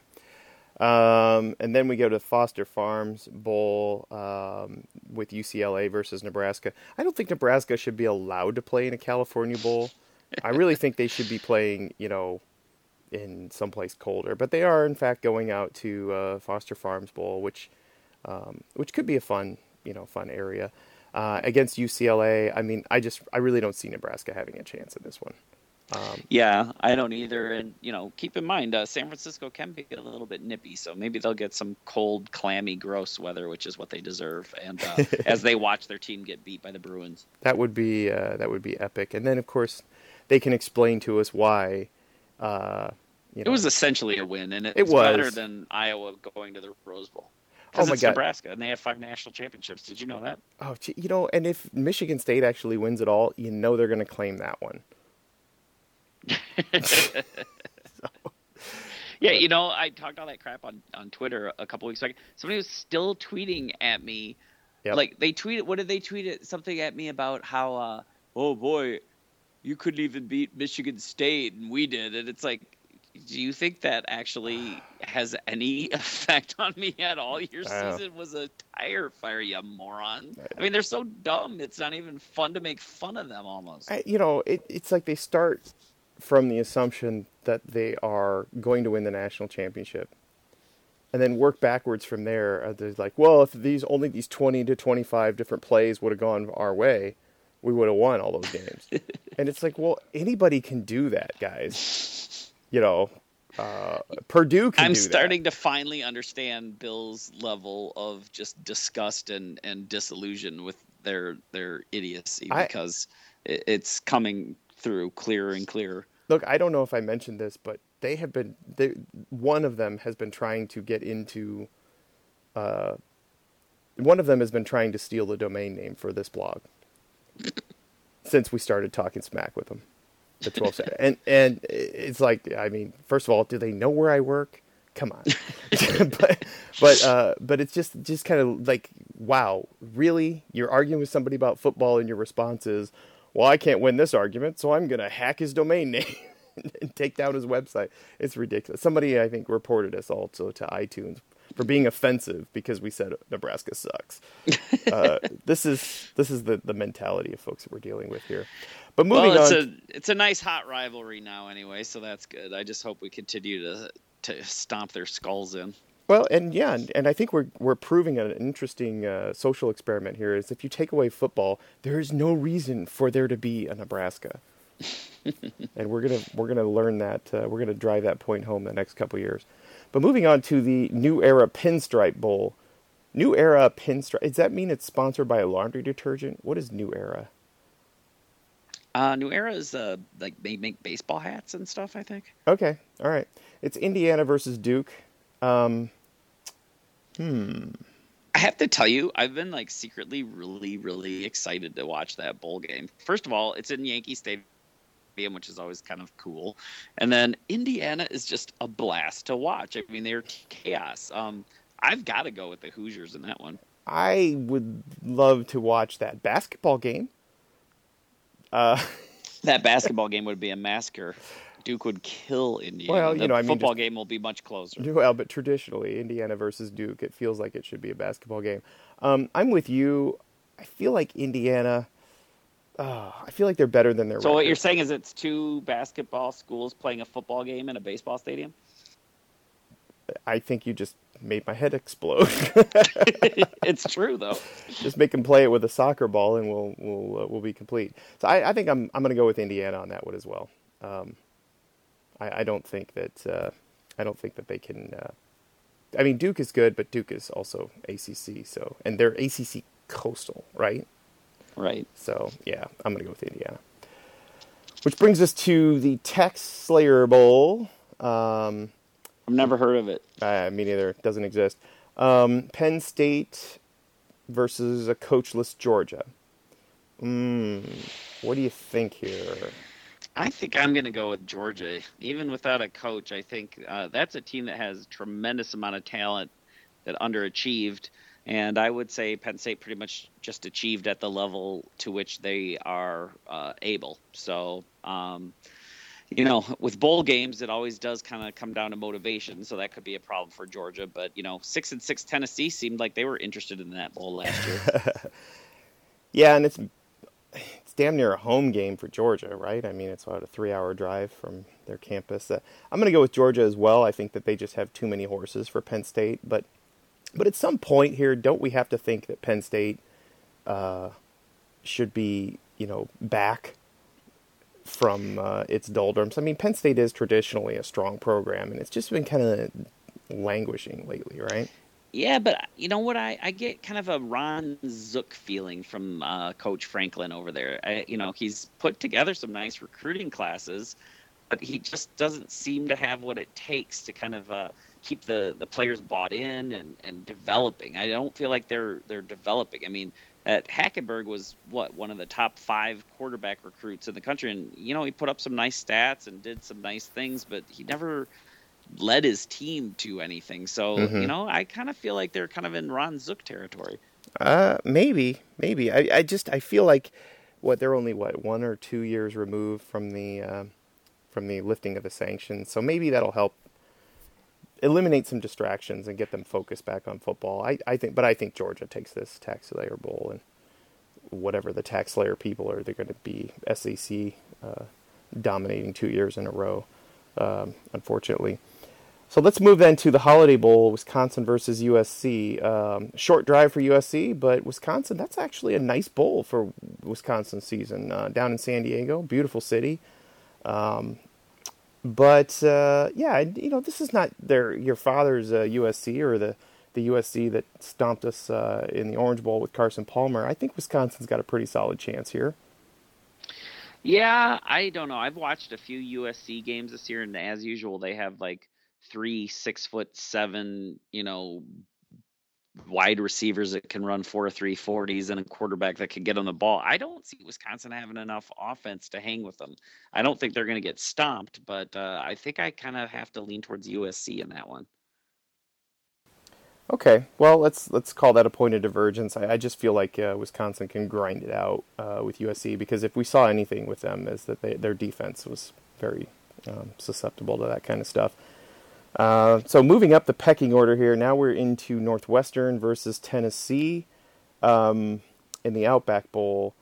And then we go to Foster Farms Bowl with UCLA versus Nebraska. I don't think Nebraska should be allowed to play in a California Bowl. I really think they should be playing, in someplace colder. But they are, in fact, going out to Foster Farms Bowl, which could be a fun area against UCLA. I mean, I really don't see Nebraska having a chance in this one. Yeah, I don't either. And, keep in mind, San Francisco can be a little bit nippy, so maybe they'll get some cold, clammy, gross weather, which is what they deserve. And as they watch their team get beat by the Bruins, that would be epic. And then, of course, they can explain to us why. It was essentially a win, and it was better than Iowa going to the Rose Bowl. Oh my it's God. Nebraska, and they have 5 national championships. Did you know that? Oh, and if Michigan State actually wins it all, they're going to claim that one. Yeah, I talked all that crap on Twitter a couple weeks back. Somebody was still tweeting at me. Yep. Like, they tweeted, what did they tweet it? Something at me about how, oh boy, you couldn't even beat Michigan State, and we did. And it's like, do you think that actually has any effect on me at all? Your season was a tire fire, you moron. I mean, they're so dumb. It's not even fun to make fun of them almost. It's like they start from the assumption that they are going to win the national championship and then work backwards from there. They're like, well, if these 20 to 25 different plays would have gone our way, we would have won all those games. And it's like, well, anybody can do that, guys. Purdue can I'm do starting that. to finally understand Bill's level of just disgust and disillusion with their idiocy, because it's coming through clearer and clearer. Look, I don't know if I mentioned this, but one of them has been trying to get into, one of them has been trying to steal the domain name for this blog since we started talking smack with them. The 12 and it's like, I mean, first of all, do they know where I work? Come on. but it's just kind of like, wow, really? You're arguing with somebody about football and your response is, well, I can't win this argument, so I'm going to hack his domain name and take down his website. It's ridiculous. Somebody, I think, reported us also to iTunes for being offensive because we said Nebraska sucks. This is the mentality of folks that we're dealing with here. But moving on, it's a nice hot rivalry now anyway, so that's good. I just hope we continue to stomp their skulls in. Well, and I think we're proving an interesting social experiment here. Is if you take away football, there is no reason for there to be a Nebraska, and we're gonna learn that. We're gonna drive that point home the next couple of years. But moving on to the New Era Pinstripe Bowl. New Era Pinstripe. Does that mean it's sponsored by a laundry detergent? What is New Era? New Era is like they make baseball hats and stuff, I think. Okay, all right. It's Indiana versus Duke. I have to tell you, I've been like secretly really, really excited to watch that bowl game. First of all, it's in Yankee Stadium, which is always kind of cool. And then Indiana is just a blast to watch. I mean, they're chaos. I've got to go with the Hoosiers in that one. I would love to watch that basketball game. That basketball game would be a massacre. Duke would kill Indiana. Well, the football game will be much closer. Well, but traditionally, Indiana versus Duke, it feels like it should be a basketball game. I'm with you. I feel like Indiana, I feel like they're better than their So what you're record. saying is it's two basketball schools playing a football game in a baseball stadium? I think you just made my head explode. It's true though. Just make them play it with a soccer ball, and we'll be complete. So I think I'm going to go with Indiana on that one as well. I don't think that they can. I mean, Duke is good, but Duke is also ACC. So, and they're ACC coastal, right? Right. So yeah, I'm going to go with Indiana. Which brings us to the Tex Slayer Bowl. I've never heard of it. Me neither. Doesn't exist. Penn State versus a coachless Georgia. What do you think here? I think I'm going to go with Georgia. Even without a coach, I think that's a team that has a tremendous amount of talent that underachieved. And I would say Penn State pretty much just achieved at the level to which they are able. So, with bowl games, it always does kind of come down to motivation. So that could be a problem for Georgia. But, 6-6 Tennessee seemed like they were interested in that bowl last year. Yeah, and it's damn near a home game for Georgia, right? I mean, it's about a 3-hour drive from their campus. I'm going to go with Georgia as well. I think that they just have too many horses for Penn State. But at some point here, don't we have to think that Penn State should be, back from its doldrums? I mean, Penn State is traditionally a strong program, and it's just been kind of languishing lately, right? Yeah, but you know what? I get kind of a Ron Zook feeling from Coach Franklin over there. He's put together some nice recruiting classes, but he just doesn't seem to have what it takes to kind of keep the players bought in and developing. I don't feel like they're developing. I mean, Hackenberg was one of the top 5 quarterback recruits in the country, and he put up some nice stats and did some nice things, but he never led his team to anything. So, I kind of feel like they're kind of in Ron Zook territory. Maybe. I feel like they're only 1 or 2 years removed from the lifting of the sanctions. So maybe that'll help eliminate some distractions and get them focused back on football. I think Georgia takes this Tax Slayer Bowl, and whatever the Tax Slayer people are, they're going to be SEC dominating 2 years in a row, unfortunately. So let's move then to the Holiday Bowl, Wisconsin versus USC. Short drive for USC, but Wisconsin, that's actually a nice bowl for Wisconsin season. Down in San Diego, beautiful city. But this is not your father's USC or the USC that stomped us in the Orange Bowl with Carson Palmer. I think Wisconsin's got a pretty solid chance here. Yeah, I don't know. I've watched a few USC games this year, and as usual, they have like 3 6'7", wide receivers that can run 4.3 40s and a quarterback that can get on the ball. I don't see Wisconsin having enough offense to hang with them. I don't think they're going to get stomped, but I think I kind of have to lean towards USC in that one. Okay, well, let's call that a point of divergence. I just feel like Wisconsin can grind it out with USC, because if we saw anything with them is that their defense was very susceptible to that kind of stuff. So moving up the pecking order here, now we're into Northwestern versus Tennessee in the Outback Bowl.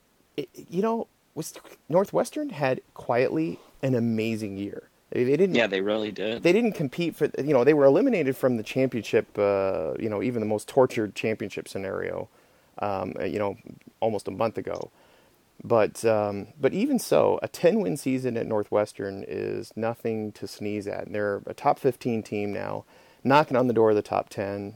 Northwestern had quietly an amazing year. They didn't. Yeah, they really did. They didn't compete for. They were eliminated from the championship. Even the most tortured championship scenario. Almost a month ago. But even so, a 10-win season at Northwestern is nothing to sneeze at. And they're a top 15 team now, knocking on the door of the top 10.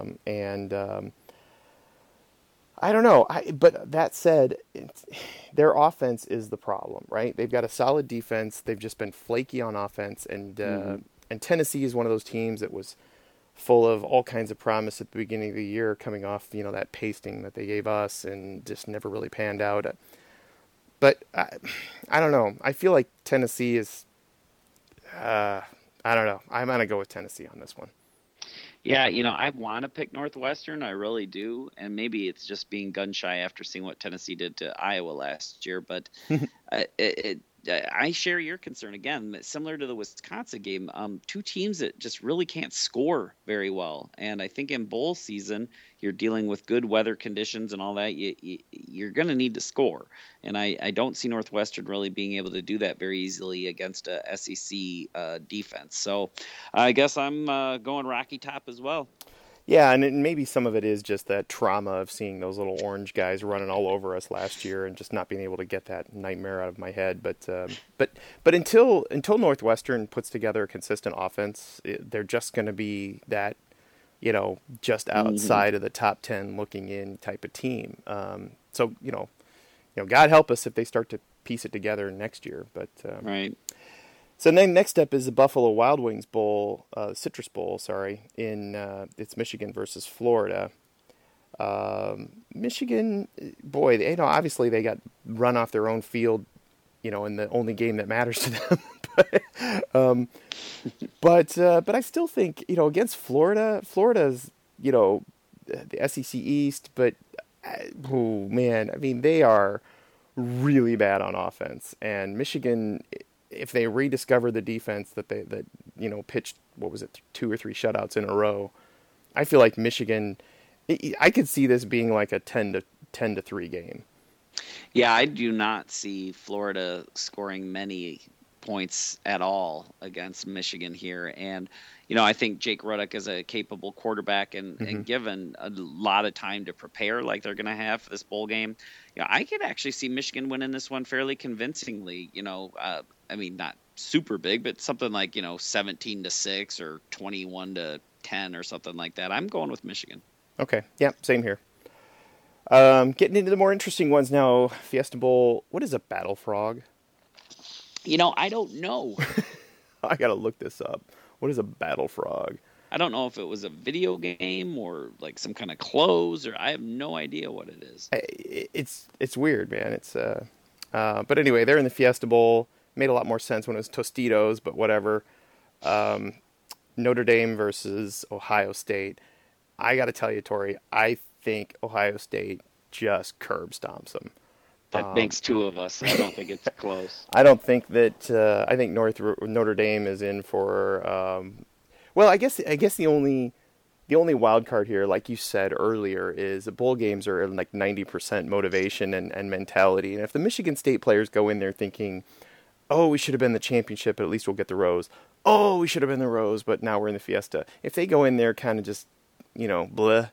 I don't know. But that said, their offense is the problem, right? They've got a solid defense. They've just been flaky on offense. And Tennessee is one of those teams that was full of all kinds of promise at the beginning of the year, coming off that pasting that they gave us, and just never really panned out. But I don't know. I feel like Tennessee is, I don't know. I'm going to go with Tennessee on this one. Yeah, I want to pick Northwestern. I really do. And maybe it's just being gun shy after seeing what Tennessee did to Iowa last year. But I share your concern again, similar to the Wisconsin game. Two teams that just really can't score very well, and I think in bowl season you're dealing with good weather conditions and all that. You're going to need to score, and I don't see Northwestern really being able to do that very easily against a SEC defense. So I guess I'm going Rocky Top as well. Yeah, and maybe some of it is just that trauma of seeing those little orange guys running all over us last year, and just not being able to get that nightmare out of my head. But until Northwestern puts together a consistent offense, they're just going to be that, just outside of the top 10 looking in type of team. So God help us if they start to piece it together next year. But Right. So then next up is the Buffalo Wild Wings Bowl, Citrus Bowl, sorry, in it's Michigan versus Florida. Michigan, boy, obviously they got run off their own field, in the only game that matters to them. But I still think, against Florida's, the SEC East, but oh man, I mean they are really bad on offense, and Michigan, if they rediscover the defense that pitched, what was it, 2 or 3 shutouts in a row, I feel like Michigan, I could see this being like a 10-3 game. Yeah, I do not see Florida scoring many points at all against Michigan here. And, I think Jake Rudock is a capable quarterback, and given a lot of time to prepare like they're going to have for this bowl game, I could actually see Michigan winning this one fairly convincingly. I mean, not super big, but something like, 17-6 or 21-10 or something like that. I'm going with Michigan. Okay. Yeah, same here. Getting into the more interesting ones now. Fiesta Bowl. What is a battle frog? I don't know. I got to look this up. What is a battle frog? I don't know if it was a video game or like some kind of clothes, or I have no idea what it is. It's weird, man. But anyway, they're in the Fiesta Bowl. Made a lot more sense when it was Tostitos, but whatever. Notre Dame versus Ohio State. I got to tell you, Tori, I think Ohio State just curb stomps them. That makes two of us. I don't think it's close. I don't think that. I think Notre Dame is in for. Well, I guess the only wild card here, like you said earlier, is the bowl games are like 90% motivation and mentality. And if the Michigan State players go in there thinking, "Oh, we should have been the championship, but at least we'll get the Rose." Oh, we should have been the Rose, but now we're in the Fiesta. If they go in there kind of just, bleh,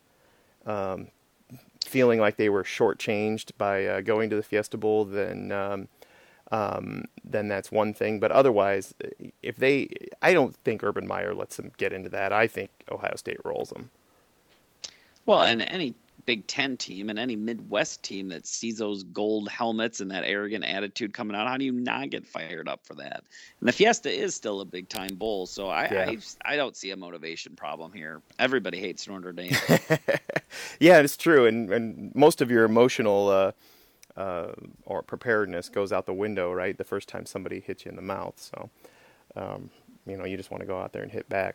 feeling like they were shortchanged by going to the Fiesta Bowl, then that's one thing. But otherwise, I don't think Urban Meyer lets them get into that. I think Ohio State rolls them. Well, and any Big Ten team and any Midwest team that sees those gold helmets and that arrogant attitude coming out, how do you not get fired up for that? And the Fiesta is still a big time bowl, so I don't see a motivation problem here. Everybody hates Notre Dame. Yeah, it's true, and most of your emotional or preparedness goes out the window, right? The first time somebody hits you in the mouth, so you just want to go out there and hit back.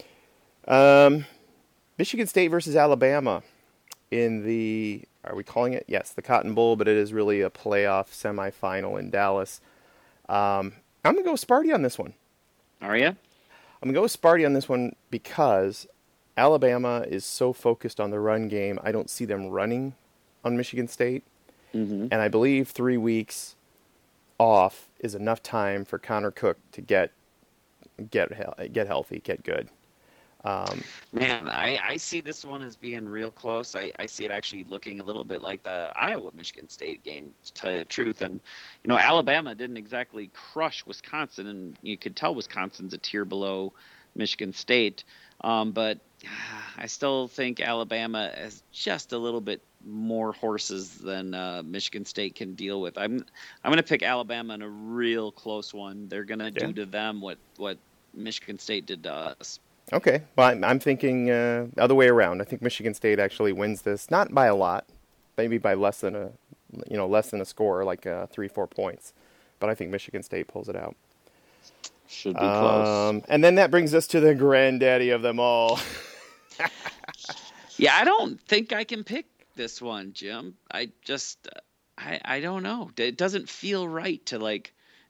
Michigan State versus Alabama. Are we calling it? Yes, the Cotton Bowl, but it is really a playoff semifinal in Dallas. I'm going to go with Sparty on this one. Are you? I'm going to go with Sparty on this one because Alabama is so focused on the run game. I don't see them running on Michigan State. Mm-hmm. And I believe 3 weeks off is enough time for Connor Cook to get healthy, get good. Man, I see this one as being real close. I see it actually looking a little bit like the Iowa-Michigan State game, to tell you the truth. And, Alabama didn't exactly crush Wisconsin, and you could tell Wisconsin's a tier below Michigan State. But I still think Alabama has just a little bit more horses than Michigan State can deal with. I'm going to pick Alabama in a real close one. They're going to do to them what Michigan State did to us. Okay, well, I'm thinking other way around. I think Michigan State actually wins this, not by a lot, maybe by less than a score, like 3-4 points. But I think Michigan State pulls it out. Should be close. And then that brings us to the granddaddy of them all. Yeah, I don't think I can pick this one, Jim. I don't know. It doesn't feel right to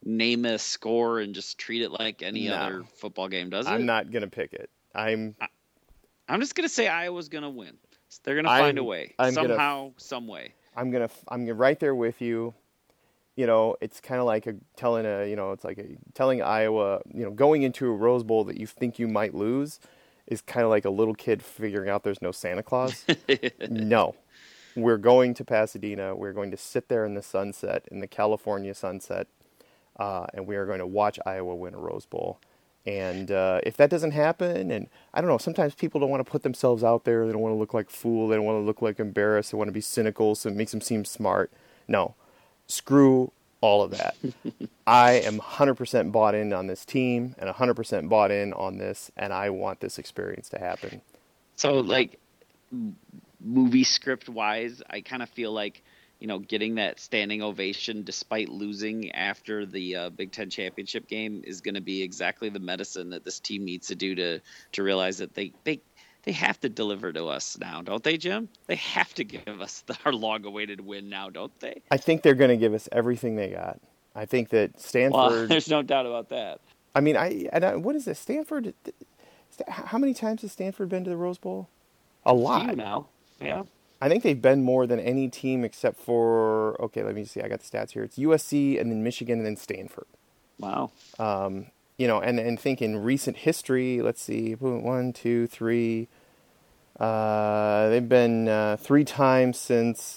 name a score and just treat it like any No. other football game, does it? I'm not gonna pick it. I'm just gonna say Iowa's gonna win. They're gonna find a way somehow, some way. I'm right there with you. You know, it's kind of like telling Iowa, you know, going into a Rose Bowl that you think you might lose is kind of like a little kid figuring out there's no Santa Claus. No, we're going to Pasadena. We're going to sit there in the sunset, in the California sunset, and we are going to watch Iowa win a Rose Bowl. And if that doesn't happen, and I don't know, sometimes people don't want to put themselves out there. They don't want to look like a fool. They don't want to look like embarrassed. They want to be cynical, so it makes them seem smart. No. Screw all of that. I am 100% bought in on this team and 100% bought in on this, and I want this experience to happen. So, like, movie script wise, I kind of feel like, you know, getting that standing ovation despite losing after the Big Ten championship game is going to be exactly the medicine that this team needs to do to realize that they have to deliver to us now, don't they, Jim? They have to give us our long-awaited win now, don't they? I think they're going to give us everything they got. I think that Stanford... Well, there's no doubt about that. I mean, what is this? Stanford... How many times has Stanford been to the Rose Bowl? A lot. Few now, yeah. I think they've been more than any team except for... Okay, let me see. I got the stats here. It's USC, and then Michigan, and then Stanford. Wow. You know, and think in recent history, let's see, 1, 2, 3. They've been 3 times since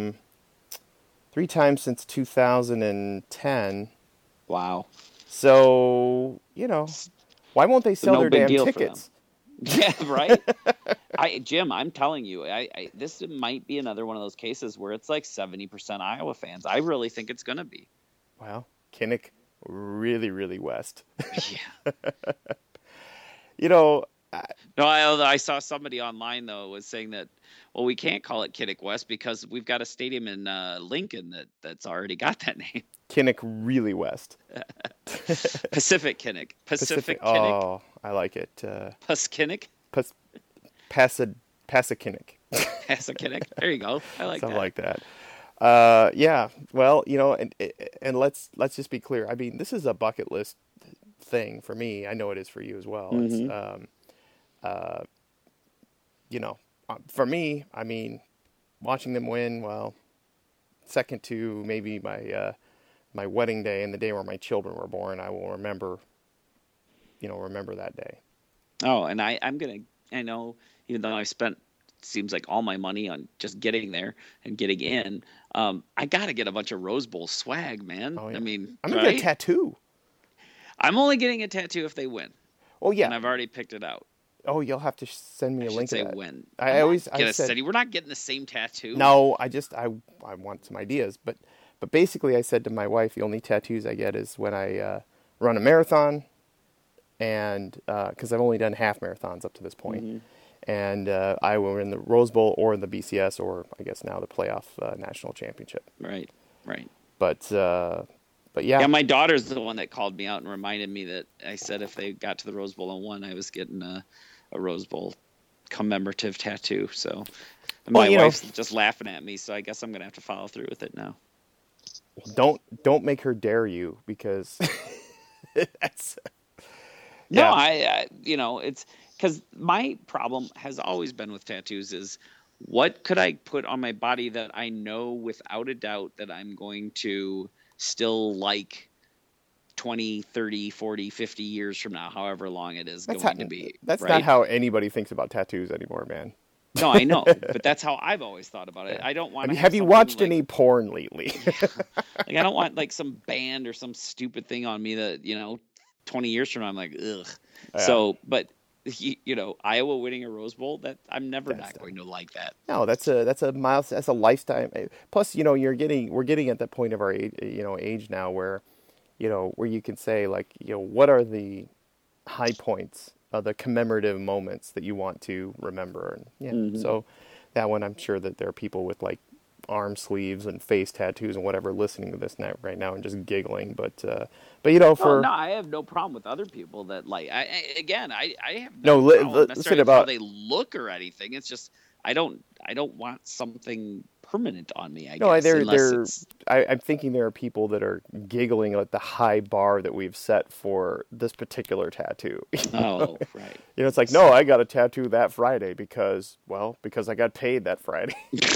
2010. Wow. So, you know, why won't they sell No their big damn deal for tickets? Yeah, right. Jim, I'm telling you, this might be another one of those cases where it's like 70% Iowa fans. I really think it's going to be. Wow, Kinnick, really, really west. Yeah. You know. No, I saw somebody online though was saying that, well, we can't call it Kinnick West because we've got a stadium in Lincoln that's already got that name. Kinnick really west. Pacific Kinnick. Pacific Kinnick. Oh, I like it. Paskinnick. Passakinnick. Passakinnick. There you go. I like Something that. like that. Yeah. Well, you know, and let's just be clear. I mean, this is a bucket list thing for me. I know it is for you as well. Mm-hmm. It's, you know, for me, I mean, watching them win, well, second to maybe my my wedding day and the day where my children were born, I will remember that day. Oh, and I know, even though I spent, seems like all my money on just getting there and getting in, I got to get a bunch of Rose Bowl swag, man. Oh, yeah. I mean, I'm going to get a tattoo. I'm only getting a tattoo if they win. Oh, yeah. And I've already picked it out. Oh, you'll have to send me a link to that. When. I said we're not getting the same tattoo. No, I want some ideas, but basically I said to my wife, the only tattoos I get is when I run a marathon, and because I've only done half marathons up to this point, Mm-hmm. and I will in the Rose Bowl or the BCS or I guess now the playoff national championship. Right. But yeah. Yeah, my daughter's the one that called me out and reminded me that I said if they got to the Rose Bowl and won, I was getting a Rose Bowl commemorative tattoo. So my wife's just laughing at me, so I guess I'm gonna have to follow through with it now. Don't make her dare you, because that's No, yeah. I it's because my problem has always been with tattoos is what could I put on my body that I know without a doubt that I'm going to still like 20, 30, 40, 50 years from now, however long it is to be. That's right? not how anybody thinks about tattoos anymore, man. No, I know, but that's how I've always thought about it. I don't want to have you watched any porn lately? Like, I don't want like some band or some stupid thing on me that, 20 years from now, I'm like, ugh. Yeah. So, but Iowa winning a Rose Bowl, that I'm never not going to like that. No, that's a milestone. That's a lifetime. Plus, we're getting at that point of our age now where, where you can say like, what are the high points, the commemorative moments that you want to remember, and Mm-hmm. So that one, I'm sure that there are people with like arm sleeves and face tattoos and whatever listening to this right now and just giggling, but no, I have no problem with other people that like. I have no problem necessarily with how they look or anything. It's just I don't want something permanent on me, I No, guess, unless it's I'm thinking there are people that are giggling at the high bar that we've set for this particular tattoo. oh, right. It's like, no, I got a tattoo that Friday because I got paid that Friday.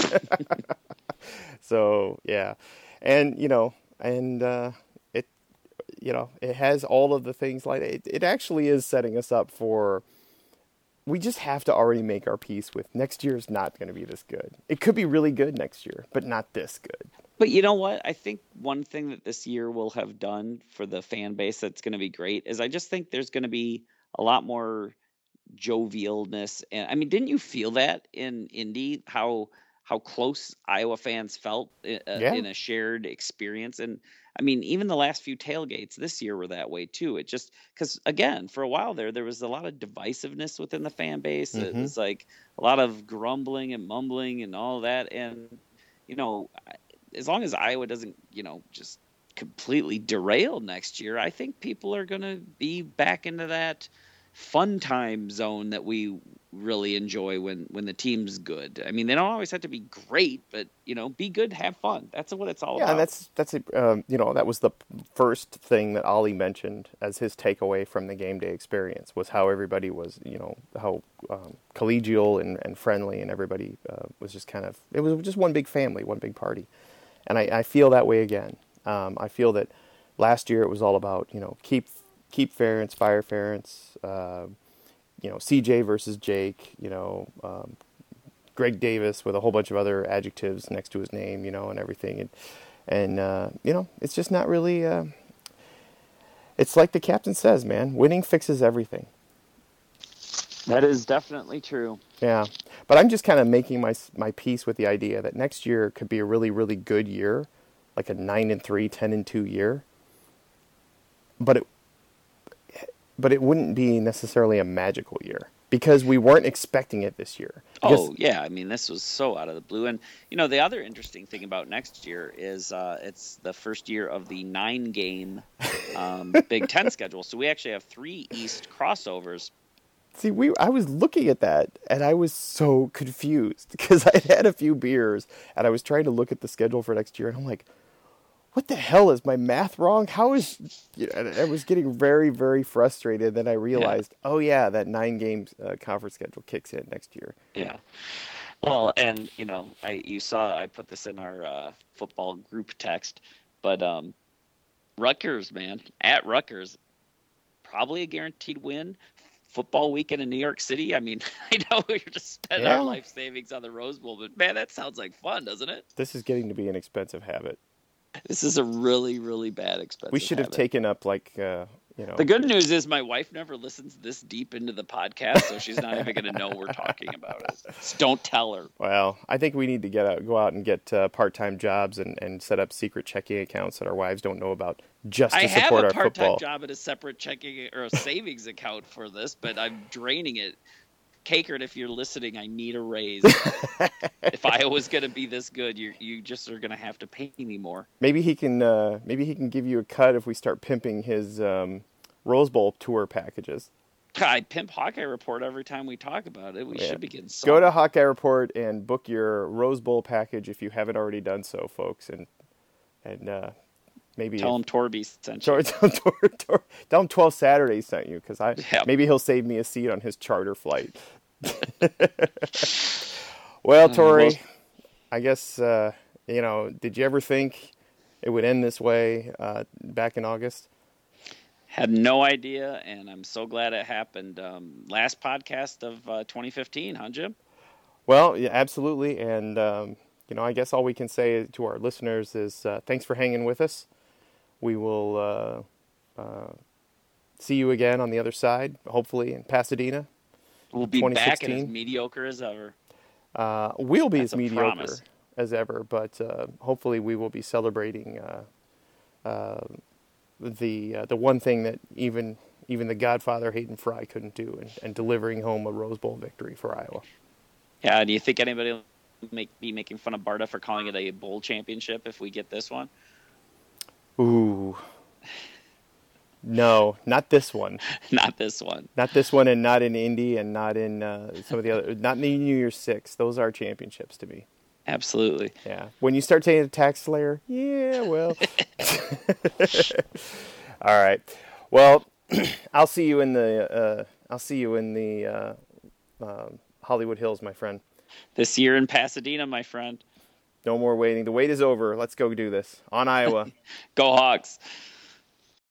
So yeah, and it, it has all of the things like it. It actually is setting us up for. We just have to already make our peace with next year's not going to be this good. It could be really good next year, but not this good. But you know what? I think one thing that this year will have done for the fan base that's going to be great is I just think there's going to be a lot more jovialness. And I mean, didn't you feel that in Indy how close Iowa fans felt Yeah. in a shared experience? And I mean, even the last few tailgates this year were that way too. It just because again, for a while there was a lot of divisiveness within the fan base. It Hmm. was like a lot of grumbling and mumbling and all that. And you know, as long as Iowa doesn't, just completely derail next year, I think people are going to be back into that fun time zone that we really enjoy when the team's good. I mean, they don't always have to be great, but be good, have fun. That's what it's all Yeah, and about. that was the first thing that Ollie mentioned as his takeaway from the game day experience was how everybody was, how collegial and friendly, and everybody was just it was just one big family, one big party, and I feel that way again. I feel that last year it was all about keep fair, inspire ference, CJ versus Jake, Greg Davis with a whole bunch of other adjectives next to his name, and everything. And it's just not really, it's like the captain says, man, winning fixes everything. That is definitely true. Yeah. But I'm just kind of making my peace with the idea that next year could be a really, really good year, like a 9-3, 10-2 year. But it wouldn't be necessarily a magical year because we weren't expecting it this year. Because, Oh yeah, I mean this was so out of the blue, and the other interesting thing about next year is it's the first year of the 9-game Big Ten schedule, so we actually have 3 East crossovers. see, I was looking at that and I was so confused because I had a few beers and I was trying to look at the schedule for next year and I'm like, what the hell, is my math wrong? How is, and I was getting very, very frustrated. Then I realized, oh yeah, that 9-game conference schedule kicks in next year. Yeah. Well, and you saw I put this in our football group text, but Rutgers, man, at Rutgers, probably a guaranteed win. Football weekend in New York City. I mean, I know we're just spending our Yeah. life savings on the Rose Bowl, but man, that sounds like fun, doesn't it? This is getting to be an expensive habit. This is a really, really bad expensive We should have habit. taken up The good news is my wife never listens this deep into the podcast, so she's not even going to know we're talking about it. So don't tell her. Well, I think we need to go out and get part-time jobs and set up secret checking accounts that our wives don't know about just to I have support a our part-time football. job at a separate checking or a savings account for this, but I'm draining it. Kakert, if you're listening, I need a raise. If Iowa's going to be this good, you just are going to have to pay me more. Maybe he can give you a cut if we start pimping his Rose Bowl tour packages. I pimp Hawkeye Report every time we talk about it. We Yeah. should be getting some. Go to Hawkeye Report and book your Rose Bowl package if you haven't already done so, folks, and maybe Tell him Torby sent you. tell him 12 Saturdays sent you because Yep. maybe he'll save me a seat on his charter flight. Well, Tori, well- I guess did you ever think it would end this way back in August? Had no idea, and I'm so glad it happened. Last podcast of 2015, huh, Jim? Well, yeah, absolutely, and I guess all we can say to our listeners is thanks for hanging with us. We will see you again on the other side, hopefully in Pasadena. We'll be back and as 2016. mediocre as ever. We'll be That's as a mediocre promise. as ever, but hopefully we will be celebrating the one thing that even the Godfather Hayden Fry couldn't do, and delivering home a Rose Bowl victory for Iowa. Yeah, do you think anybody will be making fun of Barta for calling it a bowl championship if we get this one? Ooh, No, not this one. Not this one. Not this one, and not in Indy, and not in some of the other. Not in the New Year's Six. Those are championships to me. Absolutely. Yeah. When you start taking Attack Slayer, yeah, well. All right. Well, I'll see you in the Hollywood Hills, my friend. This year in Pasadena, my friend. No more waiting. The wait is over. Let's go do this on Iowa. Go Hawks.